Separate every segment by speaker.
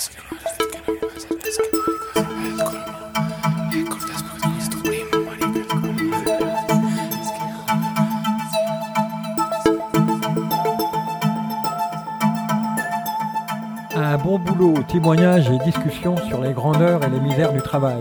Speaker 1: Un bon boulot, témoignages et discussions sur les grandeurs et les misères du travail.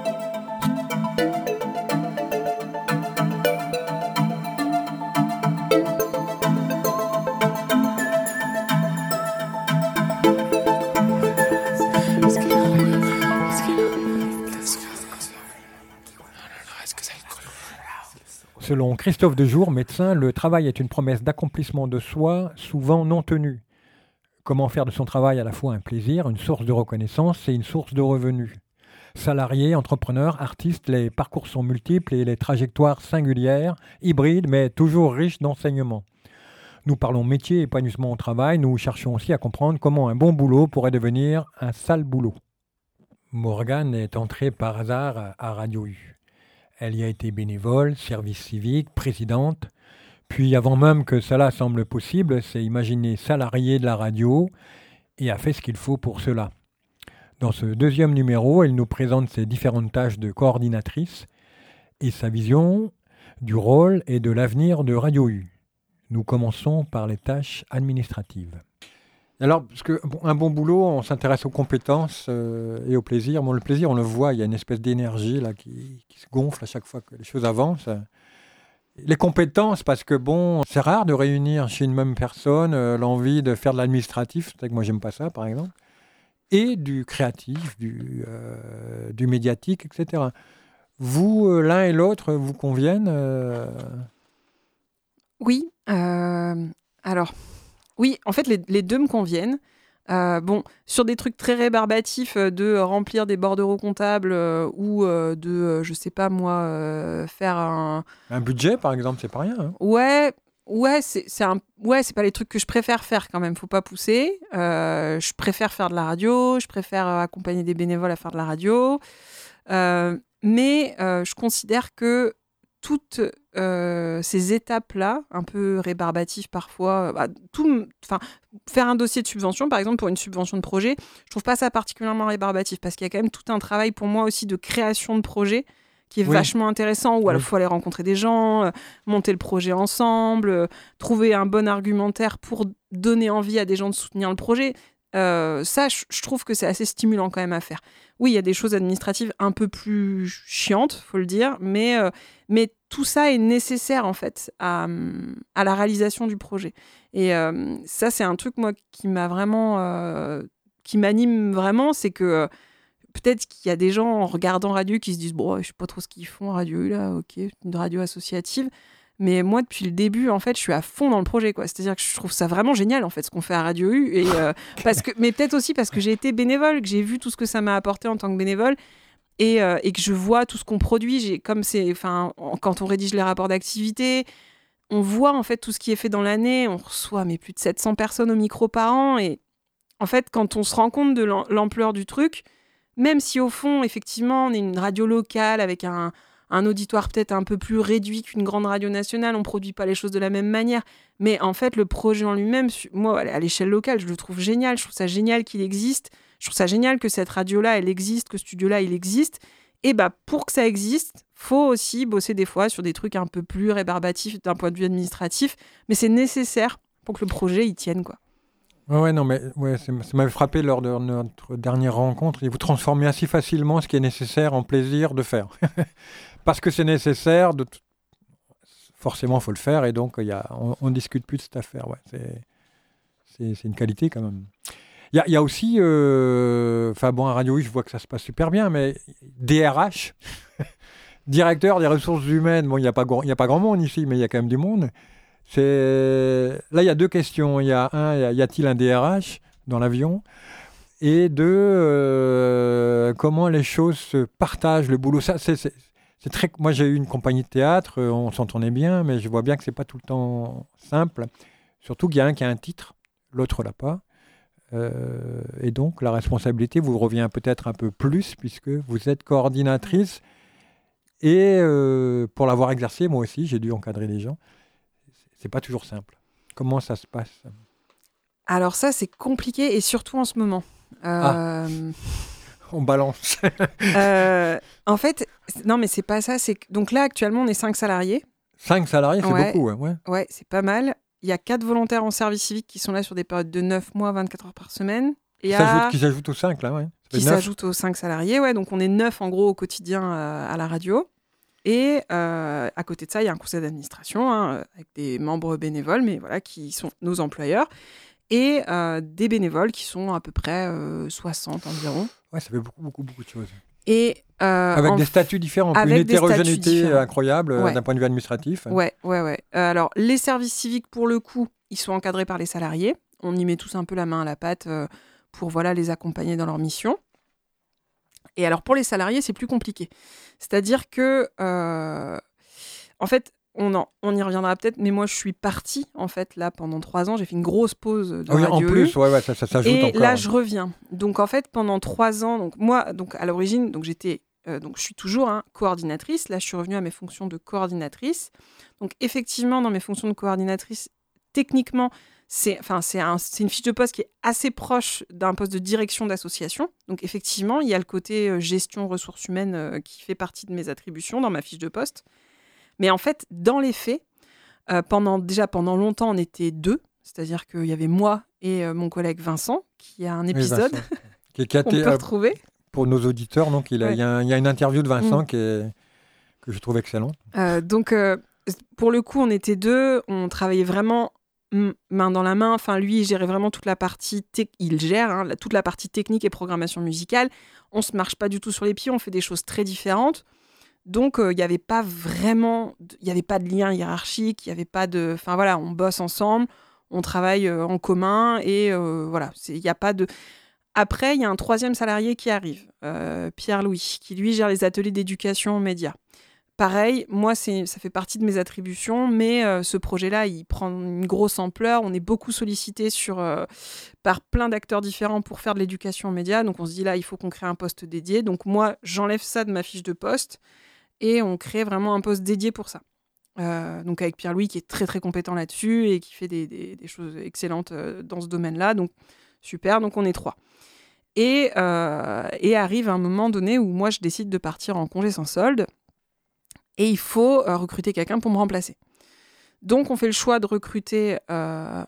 Speaker 1: Selon Christophe Dejour, médecin, le travail est une promesse d'accomplissement de soi, souvent non tenue. Comment faire de son travail à la fois un plaisir, une source de reconnaissance et une source de revenus. Salariés, entrepreneurs, artistes, les parcours sont multiples et les trajectoires singulières, hybrides, mais toujours riches d'enseignements. Nous parlons métier et épanouissement au travail, nous cherchons aussi à comprendre comment un bon boulot pourrait devenir un sale boulot. Morgane est entrée par hasard à Radio U. Elle y a été bénévole, service civique, présidente. Puis avant même que cela semble possible, s'est imaginée salariée de la radio et a fait ce qu'il faut pour cela. Dans ce deuxième numéro, elle nous présente ses différentes tâches de coordinatrice et sa vision du rôle et de l'avenir de Radio U. Nous commençons par les tâches administratives. Alors, parce qu'un bon boulot, on s'intéresse aux compétences et au plaisir. Bon, le plaisir, on le voit, il y a une espèce d'énergie là, qui se gonfle à chaque fois que les choses avancent. Les compétences, parce que bon, c'est rare de réunir chez une même personne l'envie de faire de l'administratif, c'est que moi j'aime pas ça par exemple, et du créatif, du médiatique, etc. Vous, l'un et l'autre, vous conviennent
Speaker 2: Oui, alors... Oui, en fait, les deux me conviennent. Sur des trucs très rébarbatifs de remplir des bordereaux comptables ou je sais pas moi, faire un
Speaker 1: budget, par exemple, c'est pas rien. Hein.
Speaker 2: Ouais, c'est pas les trucs que je préfère faire quand même. Faut pas pousser. Je préfère faire de la radio. Je préfère accompagner des bénévoles à faire de la radio. Mais je considère que toutes ces étapes-là, un peu rébarbatives parfois, faire un dossier de subvention, par exemple, pour une subvention de projet, je trouve pas ça particulièrement rébarbatif, parce qu'il y a quand même tout un travail pour moi aussi de création de projet qui est vachement intéressant, où il faut aller rencontrer des gens, monter le projet ensemble, trouver un bon argumentaire pour donner envie à des gens de soutenir le projet. Ça, je trouve que c'est assez stimulant quand même à faire. Oui, il y a des choses administratives un peu plus chiantes, faut le dire, mais tout ça est nécessaire en fait à la réalisation du projet. Et ça, c'est un truc moi qui m'anime vraiment, c'est que peut-être qu'il y a des gens en regardant Radio qui se disent bon, je sais pas trop ce qu'ils font Radio là, ok, une radio associative. Mais moi, depuis le début, en fait, je suis à fond dans le projet, quoi. C'est-à-dire que je trouve ça vraiment génial, en fait, ce qu'on fait à Radio U. Et, mais peut-être aussi parce que j'ai été bénévole, que j'ai vu tout ce que ça m'a apporté en tant que bénévole et que je vois tout ce qu'on produit. Quand on rédige les rapports d'activité, on voit, en fait, tout ce qui est fait dans l'année. On reçoit plus de 700 personnes au micro par an. Et en fait, quand on se rend compte de l'ampleur du truc, même si, au fond, effectivement, on est une radio locale avec un auditoire peut-être un peu plus réduit qu'une grande radio nationale, on ne produit pas les choses de la même manière. Mais en fait, le projet en lui-même, moi, à l'échelle locale, je le trouve génial. Je trouve ça génial qu'il existe. Je trouve ça génial que cette radio-là, elle existe, que ce studio-là, il existe. Et pour que ça existe, faut aussi bosser des fois sur des trucs un peu plus rébarbatifs d'un point de vue administratif. Mais c'est nécessaire pour que le projet, il tienne, quoi.
Speaker 1: Ça m'avait frappé lors de notre dernière rencontre. Et vous transformez assez facilement ce qui est nécessaire en plaisir de faire. Parce que c'est nécessaire, forcément, il faut le faire. Et donc, on ne discute plus de cette affaire. Ouais, c'est une qualité quand même. Il y a aussi, à Radio U, je vois que ça se passe super bien, mais DRH, directeur des ressources humaines, bon, il n'y a pas grand monde ici, mais il y a quand même du monde. Là, il y a deux questions. Il y a y a-t-il un DRH dans l'avion ? Et deux, comment les choses se partagent, le boulot. Ça, c'est très... Moi, j'ai eu une compagnie de théâtre, on s'entendait bien, mais je vois bien que c'est pas tout le temps simple. Surtout qu'il y a un qui a un titre, l'autre l'a pas. Et donc, la responsabilité vous revient peut-être un peu plus, puisque vous êtes coordinatrice. Et pour l'avoir exercé, moi aussi, j'ai dû encadrer des gens. C'est pas toujours simple. Comment ça se passe ?
Speaker 2: Alors ça, c'est compliqué, et surtout en ce moment.
Speaker 1: On balance.
Speaker 2: En fait, non, mais c'est pas ça. Donc là, actuellement, on est 5 salariés.
Speaker 1: 5 salariés, c'est beaucoup.
Speaker 2: Ouais, c'est pas mal. Il y a 4 volontaires en service civique qui sont là sur des périodes de 9 mois, 24 heures par semaine.
Speaker 1: Qui s'ajoutent aux 5, là, ouais.
Speaker 2: Qui s'ajoutent aux 5 salariés, ouais. Donc on est 9 en gros au quotidien à la radio. Et à côté de ça, il y a un conseil d'administration avec des membres bénévoles, mais voilà, qui sont nos employeurs. Et des bénévoles qui sont à peu près 60 environ.
Speaker 1: Ouais, ça fait beaucoup de choses.
Speaker 2: Et,
Speaker 1: avec des statuts différents, une hétérogénéité incroyable d'un point de vue administratif.
Speaker 2: Ouais. Alors, les services civiques, pour le coup, ils sont encadrés par les salariés. On y met tous un peu la main à la pâte pour les accompagner dans leur mission. Et alors, pour les salariés, c'est plus compliqué. C'est-à-dire que, en fait, on y reviendra peut-être, mais moi, je suis partie, en fait, là, pendant 3 ans. J'ai fait une grosse pause de radio.
Speaker 1: En plus, ça s'ajoute
Speaker 2: et
Speaker 1: encore.
Speaker 2: Et là, je reviens. Donc, en fait, pendant 3 ans, moi, à l'origine, j'étais... donc, je suis toujours coordinatrice. Là, je suis revenue à mes fonctions de coordinatrice. Donc, effectivement, dans mes fonctions de coordinatrice, techniquement, c'est une fiche de poste qui est assez proche d'un poste de direction d'association. Donc, effectivement, il y a le côté gestion ressources humaines qui fait partie de mes attributions dans ma fiche de poste. Mais en fait, dans les faits, pendant longtemps, on était 2. C'est-à-dire qu'il y avait moi et mon collègue Vincent, qui a un épisode
Speaker 1: qui
Speaker 2: qu'on peut retrouver.
Speaker 1: Pour nos auditeurs, donc il y a une interview de Vincent que je trouve excellente.
Speaker 2: Donc, pour le coup, on était 2. On travaillait vraiment main dans la main. Enfin, lui, il gérait vraiment toute la partie... Il gère toute la partie technique et programmation musicale. On ne se marche pas du tout sur les pieds. On fait des choses très différentes. Donc, il n'y avait pas vraiment... Il n'y avait pas de lien hiérarchique. Il n'y avait pas de... Enfin, voilà, on bosse ensemble. On travaille en commun. Et voilà, il n'y a pas de... Après, il y a un 3e salarié qui arrive, Pierre-Louis, qui lui gère les ateliers d'éducation aux médias. Pareil, moi, ça fait partie de mes attributions, mais ce projet-là, il prend une grosse ampleur. On est beaucoup sollicité par plein d'acteurs différents pour faire de l'éducation aux médias. Donc, on se dit là, il faut qu'on crée un poste dédié. Donc, moi, j'enlève ça de ma fiche de poste et on crée vraiment un poste dédié pour ça. Donc, avec Pierre-Louis, qui est très, très compétent là-dessus et qui fait des choses excellentes dans ce domaine-là. Donc, super. Donc, on est 3. Et arrive un moment donné où moi, je décide de partir en congé sans solde. Et il faut recruter quelqu'un pour me remplacer. Donc, on fait le choix de recruter un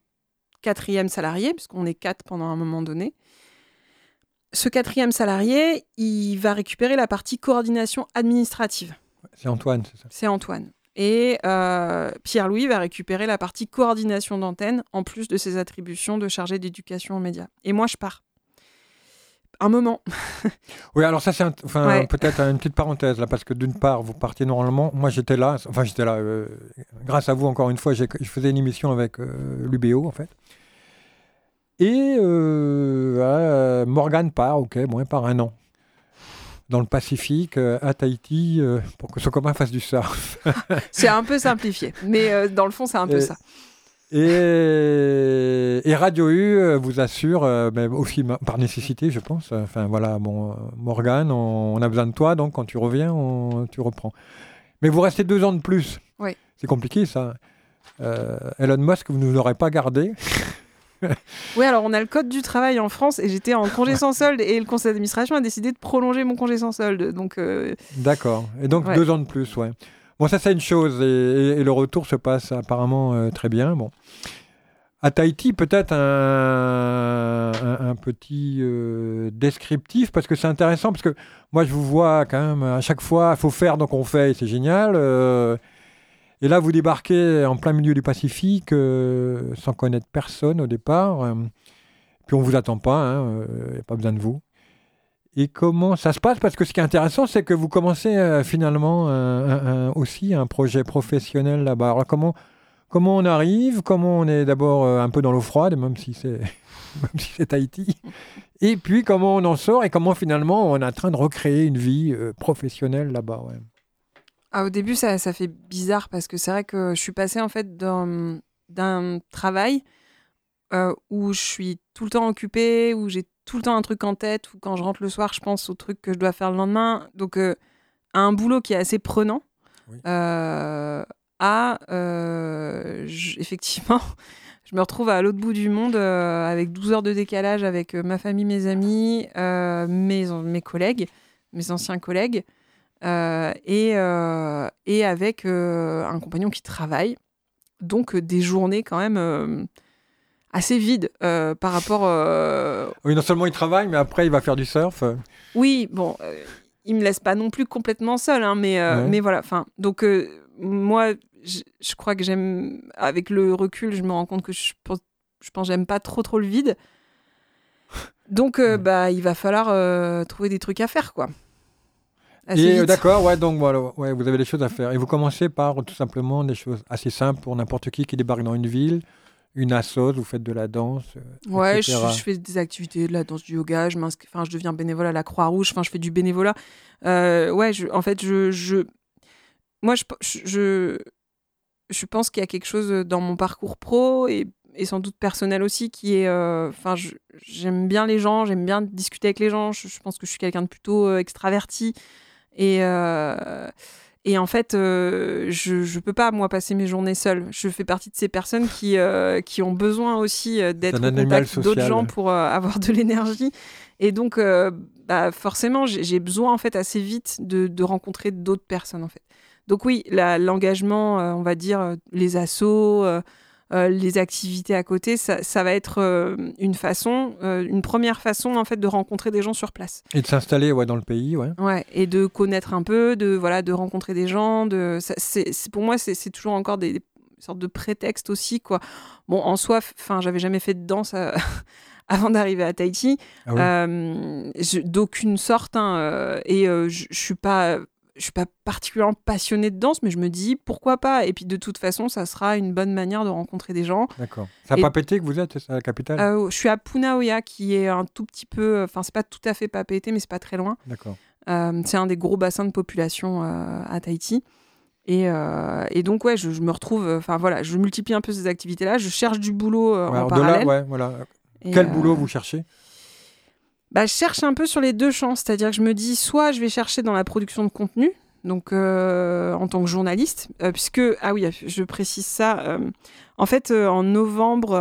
Speaker 2: 4e salarié, puisqu'on est 4 pendant un moment donné. Ce 4e salarié, il va récupérer la partie coordination administrative.
Speaker 1: C'est Antoine, c'est ça?
Speaker 2: C'est Antoine. Et Pierre-Louis va récupérer la partie coordination d'antenne, en plus de ses attributions de chargé d'éducation aux médias. Et moi, je pars. Un moment.
Speaker 1: Oui, alors ça, c'est peut-être une petite parenthèse, là, parce que d'une part, vous partiez normalement. Moi, j'étais là. Grâce à vous, encore une fois, je faisais une émission avec l'UBO, en fait. Et Morgane part, il part 1 an. Dans le Pacifique, à Tahiti, pour que son copain fasse du surf.
Speaker 2: C'est un peu simplifié, mais dans le fond, c'est un peu ça.
Speaker 1: Et Radio U vous assure, mais aussi par nécessité, je pense. Enfin voilà, Morgane, on a besoin de toi, donc quand tu reviens, tu reprends. Mais vous restez 2 ans de plus.
Speaker 2: Oui.
Speaker 1: C'est compliqué, ça. Elon Musk, vous ne nous l'aurez pas gardé.
Speaker 2: Oui, alors on a le code du travail en France et j'étais en congé sans solde et le conseil d'administration a décidé de prolonger mon congé sans solde. Donc,
Speaker 1: D'accord. Et donc 2 ans de plus, ouais. Bon, ça, c'est une chose. Et le retour se passe apparemment très bien. Bon. À Tahiti, peut-être un petit descriptif, parce que c'est intéressant, parce que moi, je vous vois quand même, à chaque fois, il faut faire, donc on fait, et c'est génial. Et là, vous débarquez en plein milieu du Pacifique, sans connaître personne au départ. Puis on ne vous attend pas, il n'y a pas besoin de vous. Et comment ça se passe? Parce que ce qui est intéressant, c'est que vous commencez finalement aussi un projet professionnel là-bas. Alors comment on arrive? Comment on est d'abord un peu dans l'eau froide, même si c'est Tahiti? Et puis comment on en sort et comment finalement on est en train de recréer une vie professionnelle là-bas, ouais.
Speaker 2: Au début, ça fait bizarre parce que c'est vrai que je suis passée en fait d'un travail où je suis tout le temps occupée, où j'ai tout le temps un truc en tête, où quand je rentre le soir, je pense au truc que je dois faire le lendemain. Donc, à un boulot qui est assez prenant. Oui. Effectivement, Je me retrouve à l'autre bout du monde avec 12 heures de décalage avec ma famille, mes amis, mes collègues, mes anciens collègues, et avec un compagnon qui travaille. Donc des journées quand même assez vides par rapport...
Speaker 1: Oui, non seulement il travaille, mais après il va faire du surf.
Speaker 2: Oui, bon, il me laisse pas non plus complètement seule, hein, mais voilà. Donc moi, je crois que j'aime... Avec le recul, je me rends compte que je pense que j'aime pas trop le vide. Donc il va falloir trouver des trucs à faire, quoi.
Speaker 1: D'accord, ouais, donc voilà, ouais, vous avez des choses à faire. Et vous commencez par tout simplement des choses assez simples pour n'importe qui débarque dans une ville, une assos, vous faites de la danse,
Speaker 2: ouais,
Speaker 1: etc.
Speaker 2: je fais des activités, de la danse, du yoga, je deviens bénévole à la Croix-Rouge, je fais du bénévolat. Moi, je pense qu'il y a quelque chose dans mon parcours pro et sans doute personnel aussi qui est... j'aime bien les gens, j'aime bien discuter avec les gens, je pense que je suis quelqu'un de plutôt extraverti. Et en fait, je peux pas, moi, passer mes journées seule. Je fais partie de ces personnes qui ont besoin aussi d'être au contact d'autres gens pour avoir de l'énergie. Et donc, forcément, j'ai besoin, en fait, assez vite de rencontrer d'autres personnes, en fait. Donc oui, l'engagement, on va dire, les assos... les activités à côté, ça va être une première façon en fait de rencontrer des gens sur place.
Speaker 1: Et de s'installer dans le pays, ouais.
Speaker 2: Ouais, et de connaître un peu, de rencontrer des gens. Pour moi, c'est toujours encore des sortes de prétextes aussi, quoi. Bon, en soi, j'avais jamais fait de danse avant d'arriver à Tahiti, d'aucune sorte, je suis pas particulièrement passionnée de danse, mais je me dis pourquoi pas. Et puis de toute façon, ça sera une bonne manière de rencontrer des gens.
Speaker 1: D'accord. C'est à Papeete que vous êtes, c'est à la capitale
Speaker 2: Je suis à Punaoya, qui est un tout petit peu... c'est pas tout à fait Papeete, mais c'est pas très loin.
Speaker 1: D'accord.
Speaker 2: C'est un des gros bassins de population à Tahiti. Et donc, ouais, je me retrouve... je multiplie un peu ces activités-là. Je cherche du boulot en parallèle.
Speaker 1: Quel boulot vous cherchez ?
Speaker 2: Je cherche un peu sur les deux champs, c'est-à-dire que je me dis soit je vais chercher dans la production de contenu, donc en tant que journaliste, puisque, je précise ça, en fait, en novembre,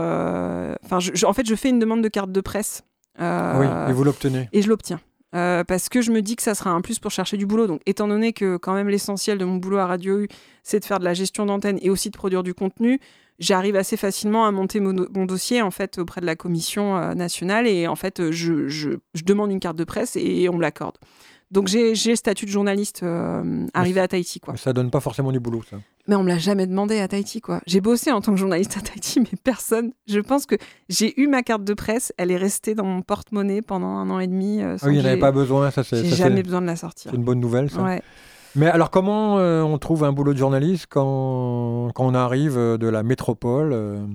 Speaker 2: je fais une demande de carte de presse.
Speaker 1: Et vous l'obtenez ?
Speaker 2: Et je l'obtiens. Parce que je me dis que ça sera un plus pour chercher du boulot. Donc, étant donné que quand même l'essentiel de mon boulot à Radio U, c'est de faire de la gestion d'antenne et aussi de produire du contenu, j'arrive assez facilement à monter mon dossier en fait auprès de la commission nationale et en fait je demande une carte de presse et on me l'accorde. Donc j'ai le statut de journaliste arrivé à Tahiti, quoi.
Speaker 1: Mais ça donne pas forcément du boulot, ça.
Speaker 2: Mais on me l'a jamais demandé à Tahiti, quoi. J'ai bossé en tant que journaliste à Tahiti, mais personne. Je pense que j'ai eu ma carte de presse, elle est restée dans mon porte-monnaie pendant 1 an et demi.
Speaker 1: Il n'y en avait pas besoin, ça c'est.
Speaker 2: J'ai jamais besoin de la sortir.
Speaker 1: C'est une bonne nouvelle, ça.
Speaker 2: Ouais.
Speaker 1: Mais alors, comment on trouve un boulot de journaliste quand on arrive de la métropole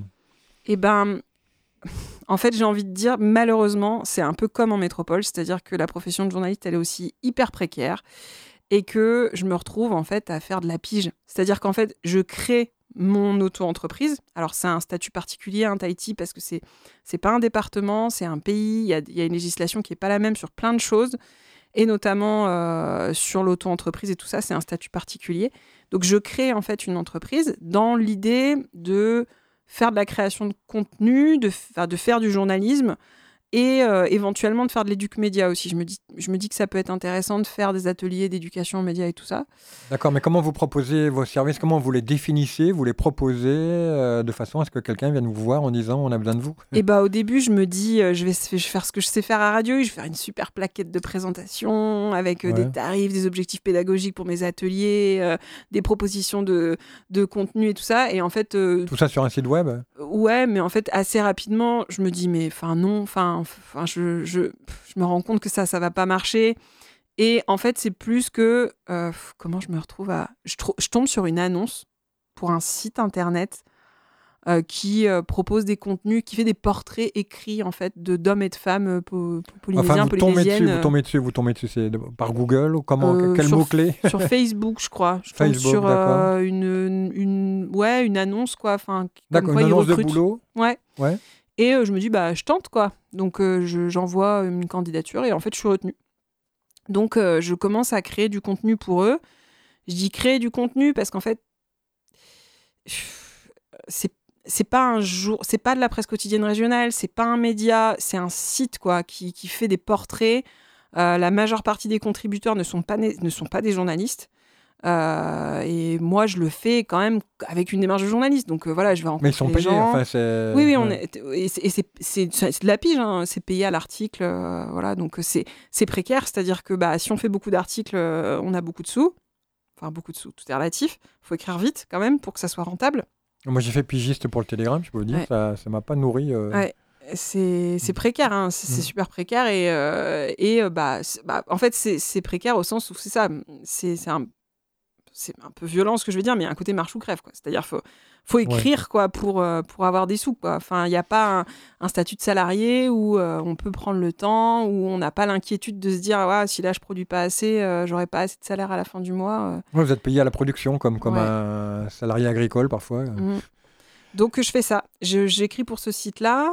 Speaker 2: En fait, j'ai envie de dire, malheureusement, c'est un peu comme en métropole, c'est-à-dire que la profession de journaliste, elle est aussi hyper précaire et que je me retrouve en fait à faire de la pige. C'est-à-dire qu'en fait, je crée mon auto-entreprise. Alors, c'est un statut particulier, Tahiti, parce que c'est pas un département, c'est un pays. Il y a une législation qui est pas la même sur plein de choses. Et notamment sur l'auto-entreprise et tout ça, c'est un statut particulier. Donc, je crée en fait une entreprise dans l'idée de faire de la création de contenu, de faire du journalisme et éventuellement de faire de l'éduc-média aussi. Je me dis que ça peut être intéressant de faire des ateliers d'éducation aux médias et tout ça.
Speaker 1: D'accord, mais comment vous proposez vos services ? Comment vous les définissez ? Vous les proposez de façon à ce que quelqu'un vienne vous voir en disant « on a besoin de vous ».
Speaker 2: Et au début, je me dis je vais faire ce que je sais faire à Radio U, je vais faire une super plaquette de présentation avec des tarifs, des objectifs pédagogiques pour mes ateliers, des propositions de contenu et tout ça. Et en fait...
Speaker 1: tout ça sur un site web ?
Speaker 2: Ouais, mais en fait, assez rapidement, je me dis je me rends compte que ça va pas marcher. Et en fait, c'est plus que... comment je me retrouve à... Je tombe sur une annonce pour un site internet qui propose des contenus, qui fait des portraits écrits en fait d'hommes et de femmes polynésiens, polynésiennes.
Speaker 1: Vous tombez dessus, c'est par Google ou comment quel mot-clé ?
Speaker 2: Sur Facebook, je crois. Je tombe sur une annonce, quoi.
Speaker 1: D'accord, une annonce de boulot.
Speaker 2: Ouais. Et je me dis, je tente, quoi. Donc, j'envoie une candidature et en fait, je suis retenue. Donc, je commence à créer du contenu pour eux. Je dis créer du contenu parce qu'en fait, c'est pas de la presse quotidienne régionale, c'est pas un média, c'est un site quoi qui fait des portraits. La majeure partie des contributeurs ne sont pas des journalistes. Et moi, je le fais quand même avec une démarche de journaliste. Donc voilà, je vais rencontrer
Speaker 1: Mais ils sont
Speaker 2: les
Speaker 1: payés,
Speaker 2: gens.
Speaker 1: enfin, c'est...
Speaker 2: Oui,
Speaker 1: ouais.
Speaker 2: c'est de la pige, hein. C'est payé à l'article. Voilà, donc c'est précaire. C'est-à-dire que si on fait beaucoup d'articles, on a beaucoup de sous. Enfin, beaucoup de sous, tout est relatif. Il faut écrire vite quand même pour que ça soit rentable.
Speaker 1: Moi, j'ai fait pigiste pour le Télégramme, je peux vous dire,
Speaker 2: Ouais.
Speaker 1: ça m'a pas nourri.
Speaker 2: Ouais. C'est précaire, hein. C'est super précaire en fait c'est précaire au sens où c'est ça, c'est un peu violent ce que je veux dire, mais il y a un côté marche ou crève quoi. C'est-à-dire faut écrire quoi pour avoir des sous quoi. Enfin il n'y a pas un statut de salarié où on peut prendre le temps, où on n'a pas l'inquiétude de se dire si là je produis pas assez, j'aurai pas assez de salaire à la fin du mois.
Speaker 1: Ouais, vous êtes payé à la production comme
Speaker 2: Ouais.
Speaker 1: un salarié agricole parfois.
Speaker 2: Donc je fais ça. J'écris pour ce site-là.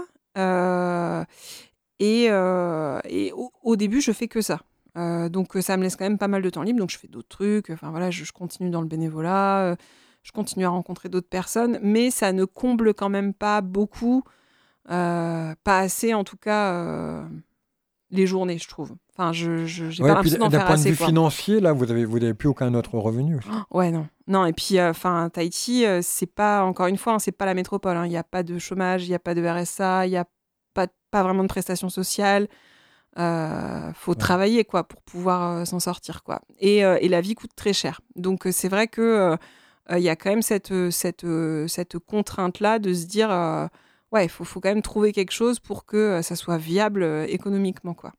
Speaker 2: Et au début, je fais que ça. Donc ça me laisse quand même pas mal de temps libre. Donc je fais d'autres trucs. Enfin voilà, je continue dans le bénévolat. Je continue à rencontrer d'autres personnes. Mais ça ne comble quand même pas beaucoup. Pas assez en tout cas les journées, je trouve. Enfin, j'ai pas l'impression d'en faire
Speaker 1: d'un point de
Speaker 2: assez.
Speaker 1: vue
Speaker 2: Quoi.
Speaker 1: financier, là, vous avez plus aucun autre revenu aussi.
Speaker 2: Ouais, non. Et puis, Tahiti, c'est pas, encore une fois, c'est pas la métropole. Il n'y a pas de chômage, il n'y a pas de RSA, il n'y a pas vraiment de prestations sociales. Faut travailler, quoi, pour pouvoir s'en sortir, quoi. Et la vie coûte très cher. Donc, c'est vrai que il y a quand même cette contrainte-là de se dire, il faut quand même trouver quelque chose pour que ça soit viable économiquement, quoi.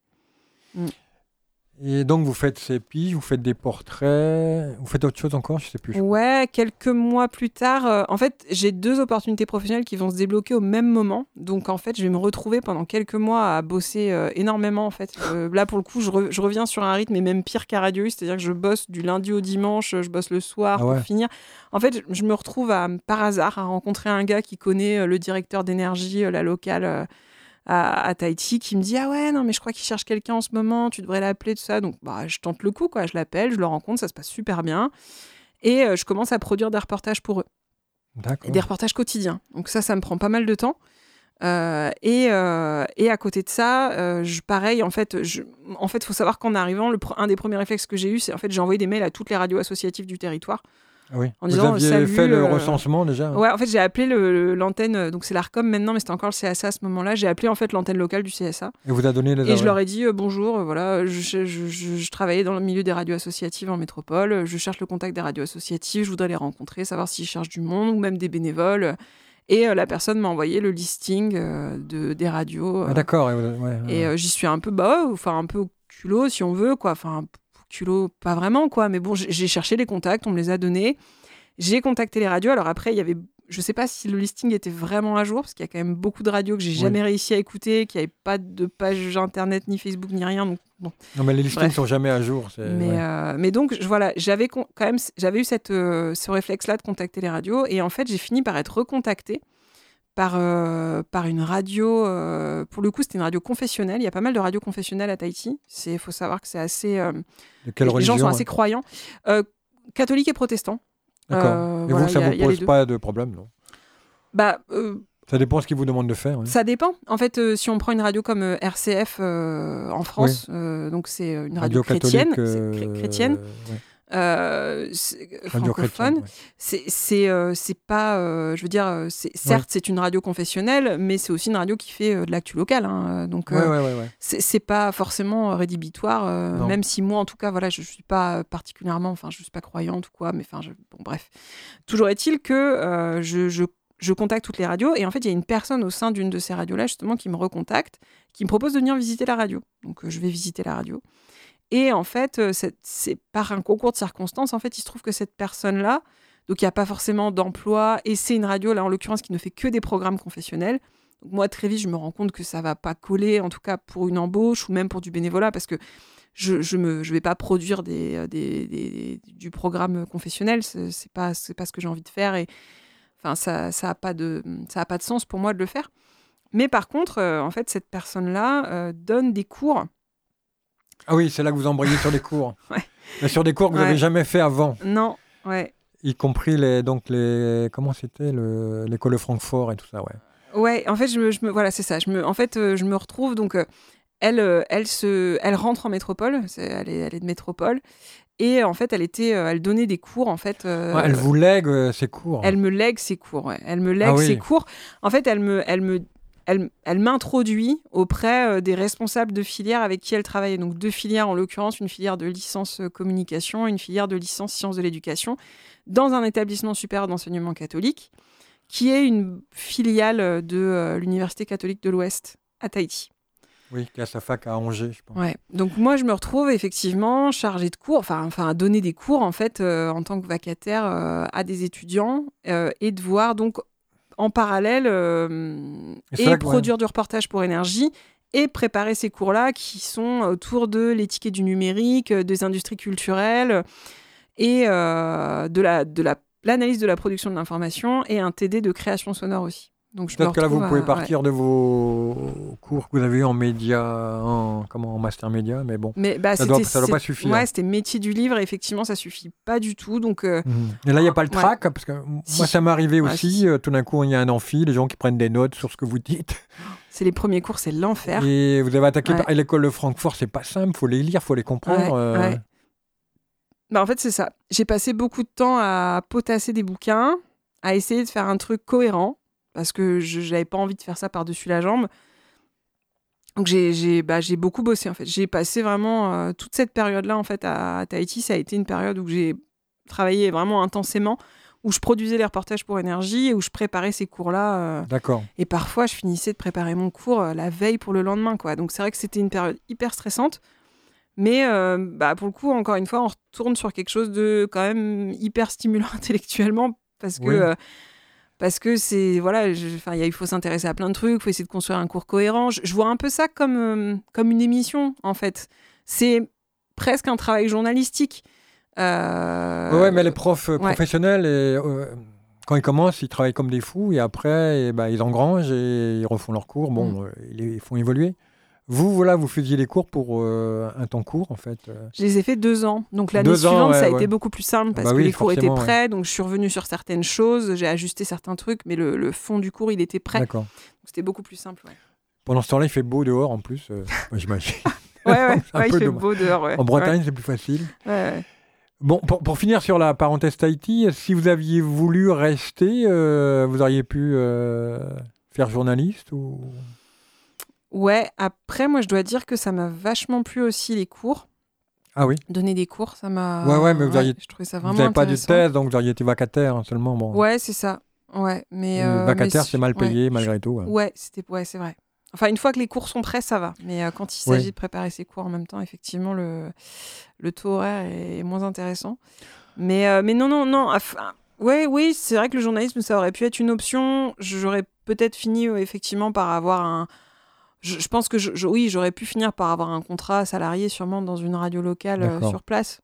Speaker 1: Et donc, vous faites ces piges, vous faites des portraits, vous faites autre chose encore, je sais plus.
Speaker 2: Ouais, quelques mois plus tard, en fait, j'ai 2 opportunités professionnelles qui vont se débloquer au même moment. Donc, en fait, je vais me retrouver pendant quelques mois à bosser énormément, en fait. Là, pour le coup, je reviens sur un rythme, et même pire qu'à Radio U, c'est-à-dire que je bosse du lundi au dimanche, je bosse le soir pour finir. En fait, je me retrouve par hasard à rencontrer un gars qui connaît le directeur d'énergie, la locale à Tahiti, qui me dit ah ouais non mais je crois qu'il cherche quelqu'un en ce moment, tu devrais l'appeler tout ça. Donc je tente le coup quoi, je l'appelle, je le rencontre, ça se passe super bien et je commence à produire des reportages pour eux.
Speaker 1: D'accord.
Speaker 2: Et des reportages quotidiens. Donc ça me prend pas mal de temps. Et à côté de ça, pareil, en fait, faut savoir qu'en arrivant, un des premiers réflexes que j'ai eu, c'est en fait j'ai envoyé des mails à toutes les radios associatives du territoire.
Speaker 1: Oui.
Speaker 2: En disant,
Speaker 1: vous aviez fait le recensement déjà.
Speaker 2: Ouais, en fait, j'ai appelé l'antenne, donc c'est l'ARCOM maintenant, mais c'était encore le CSA à ce moment-là. J'ai appelé en fait l'antenne locale du CSA.
Speaker 1: Et vous a donné les adresses.
Speaker 2: Et je leur ai dit bonjour, voilà, je travaillais dans le milieu des radios associatives en métropole, je cherche le contact des radios associatives, je voudrais les rencontrer, savoir s'ils cherchent du monde ou même des bénévoles. Et la personne m'a envoyé le listing des radios.
Speaker 1: Ah d'accord.
Speaker 2: Et j'y suis un peu, un peu au culot si on veut, quoi. Enfin, culot, pas vraiment, quoi. Mais bon, j'ai cherché les contacts, on me les a donnés. J'ai contacté les radios. Alors après, il y avait, je sais pas si le listing était vraiment à jour, parce qu'il y a quand même beaucoup de radios que j'ai jamais réussi à écouter, qui n'avaient pas de page internet, ni Facebook, ni rien. Donc, bon.
Speaker 1: Non, mais les listings sont jamais à jour.
Speaker 2: Mais donc, voilà, j'avais eu ce réflexe-là de contacter les radios. Et en fait, j'ai fini par être recontactée par une radio. Pour le coup, c'était une radio confessionnelle. Il y a pas mal de radios confessionnelles à Tahiti. Il faut savoir que c'est assez...
Speaker 1: de quelle religion,
Speaker 2: les gens sont assez croyants. Catholiques et protestants.
Speaker 1: D'accord. Et vous, ça ne vous pose pas de problème, non? Ça dépend de ce qu'ils vous demandent de faire. Oui.
Speaker 2: Ça dépend. En fait, si on prend une radio comme RCF en France, donc c'est une radio chrétienne, chrétienne. Francophone, c'est pas, je veux dire, certes c'est une radio confessionnelle, mais c'est aussi une radio qui fait de l'actu locale, hein, donc c'est pas forcément rédhibitoire, même si moi en tout cas voilà, je suis pas particulièrement, enfin je suis pas croyante ou quoi, mais enfin bon bref, toujours est-il que je contacte toutes les radios et en fait il y a une personne au sein d'une de ces radios là justement qui me recontacte, qui me propose de venir visiter la radio, donc je vais visiter la radio. Et en fait, c'est par un concours de circonstances, en fait, il se trouve que cette personne-là, donc il n'y a pas forcément d'emploi, et c'est une radio, là en l'occurrence, qui ne fait que des programmes confessionnels. Donc moi, très vite, je me rends compte que ça ne va pas coller, en tout cas pour une embauche ou même pour du bénévolat, parce que je vais pas produire du programme confessionnel, c'est pas ce que j'ai envie de faire, et enfin, ça a pas de sens pour moi de le faire. Mais par contre, en fait, cette personne-là donne des cours.
Speaker 1: Ah oui, c'est là que vous embrayez sur des cours. Mais sur des cours que vous n'avez jamais fait avant.
Speaker 2: Non, ouais.
Speaker 1: Y compris comment c'était l'école de Francfort et tout ça, ouais.
Speaker 2: Ouais, en fait, voilà, c'est ça. Je me retrouve donc. Elle rentre en métropole. Elle est de métropole. Et en fait, elle donnait des cours en fait.
Speaker 1: Ouais, elle vous lègue ses cours.
Speaker 2: Elle me lègue ses cours. Ouais. Elle me lègue ses cours. En fait, elle m'introduit auprès des responsables de filières avec qui elle travaillait. Donc 2 filières en l'occurrence, une filière de licence communication et une filière de licence sciences de l'éducation, dans un établissement supérieur d'enseignement catholique, qui est une filiale de l'Université catholique de l'Ouest à Tahiti.
Speaker 1: Oui, qui a sa fac à Angers, je pense.
Speaker 2: Ouais. Donc moi, je me retrouve effectivement chargée de cours, enfin à donner des cours en fait en tant que vacataire à des étudiants et de voir donc en parallèle produire du reportage pour Énergie et préparer ces cours-là qui sont autour de l'éthique du numérique, des industries culturelles et de l'analyse de la production de l'information et un TD de création sonore aussi. Donc
Speaker 1: peut-être que là, vous pouvez partir de vos cours que vous avez eu en média, en master média, mais bon, ça doit pas suffire.
Speaker 2: Ouais, c'était métier du livre, et effectivement, ça suffit pas du tout. Donc,
Speaker 1: Et là, il n'y a pas le trac, parce que moi, ça m'est arrivé aussi. Tout d'un coup, il y a un amphi, les gens qui prennent des notes sur ce que vous dites.
Speaker 2: C'est les premiers cours, c'est l'enfer.
Speaker 1: Et vous avez attaqué par l'école de Francfort, c'est pas simple, il faut les lire, il faut les comprendre.
Speaker 2: Ouais. Bah, en fait, c'est ça. J'ai passé beaucoup de temps à potasser des bouquins, à essayer de faire un truc cohérent, parce que je n'avais pas envie de faire ça par-dessus la jambe. Donc j'ai beaucoup bossé en fait. J'ai passé vraiment toute cette période-là en fait à Tahiti. Ça a été une période où j'ai travaillé vraiment intensément, où je produisais les reportages pour Énergie et où je préparais ces cours-là.
Speaker 1: D'accord.
Speaker 2: Et parfois, je finissais de préparer mon cours la veille pour le lendemain, quoi. Donc c'est vrai que c'était une période hyper stressante. Mais pour le coup, encore une fois, on retourne sur quelque chose de quand même hyper stimulant intellectuellement parce que c'est il faut s'intéresser à plein de trucs, il faut essayer de construire un cours cohérent. Je vois un peu ça comme une émission en fait. C'est presque un travail journalistique.
Speaker 1: Ouais, mais les profs professionnels, quand ils commencent, ils travaillent comme des fous et après, ils engrangent et ils refont leurs cours. Bon, ils font évoluer. Vous faisiez les cours pour un temps court, en fait.
Speaker 2: Je les ai fait 2 ans. Donc l'année suivante, ça a été beaucoup plus simple parce que les cours étaient prêts. Ouais. Donc je suis revenue sur certaines choses, j'ai ajusté certains trucs, mais le fond du cours, il était prêt.
Speaker 1: D'accord.
Speaker 2: Donc c'était beaucoup plus simple. Ouais.
Speaker 1: Pendant ce temps-là, il fait beau dehors en plus. J'imagine.
Speaker 2: Il fait beau dehors. Ouais.
Speaker 1: En Bretagne, c'est plus facile.
Speaker 2: Ouais.
Speaker 1: Bon, pour finir sur la parenthèse Tahiti, si vous aviez voulu rester, vous auriez pu faire journaliste ou...
Speaker 2: Ouais, après, moi, je dois dire que ça m'a vachement plu aussi, les cours.
Speaker 1: Ah oui.
Speaker 2: Donner des cours, ça m'a...
Speaker 1: Ouais, mais
Speaker 2: je trouvais ça vraiment intéressant.
Speaker 1: Vous n'avez pas de thèse, donc vous auriez été vacataire seulement. Bon.
Speaker 2: Ouais, c'est ça. Ouais, mais...
Speaker 1: vacataire, c'est mal payé, malgré tout.
Speaker 2: Ouais, c'est vrai. Enfin, une fois que les cours sont prêts, ça va. Mais quand il s'agit de préparer ses cours en même temps, effectivement, le taux horaire est moins intéressant. Mais non. Oui, c'est vrai que le journalisme, ça aurait pu être une option. J'aurais peut-être fini, effectivement, par avoir un... Je pense que j'aurais pu finir par avoir un contrat salarié sûrement dans une radio locale sur place,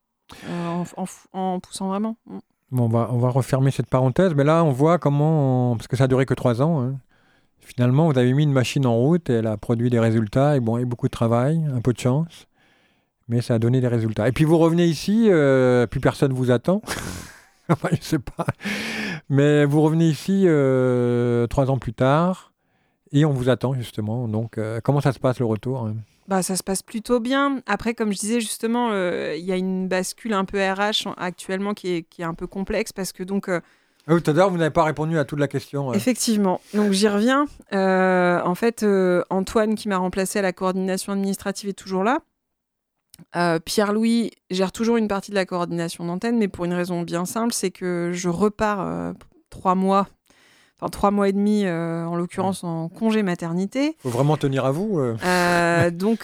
Speaker 2: en poussant vraiment.
Speaker 1: Bon, on va refermer cette parenthèse, mais là on voit comment, parce que ça a duré que 3 ans, hein. Finalement vous avez mis une machine en route et elle a produit des résultats, et beaucoup de travail, un peu de chance, mais ça a donné des résultats. Et puis vous revenez ici, plus personne vous attend, enfin je sais pas, mais vous revenez ici 3 ans plus tard. Et on vous attend justement. Donc, comment ça se passe le retour, hein ?
Speaker 2: Ça se passe plutôt bien. Après, comme je disais justement, il y a une bascule un peu RH actuellement qui est un peu complexe parce que donc...
Speaker 1: oui, tout à l'heure, vous n'avez pas répondu à toute la question.
Speaker 2: Effectivement. Donc, j'y reviens. En fait, Antoine, qui m'a remplacé à la coordination administrative, est toujours là. Pierre-Louis gère toujours une partie de la coordination d'antenne, mais pour une raison bien simple, c'est que je repars 3 mois... 3 mois et demi, en l'occurrence, en congé maternité.
Speaker 1: Il faut vraiment tenir à vous.
Speaker 2: Donc,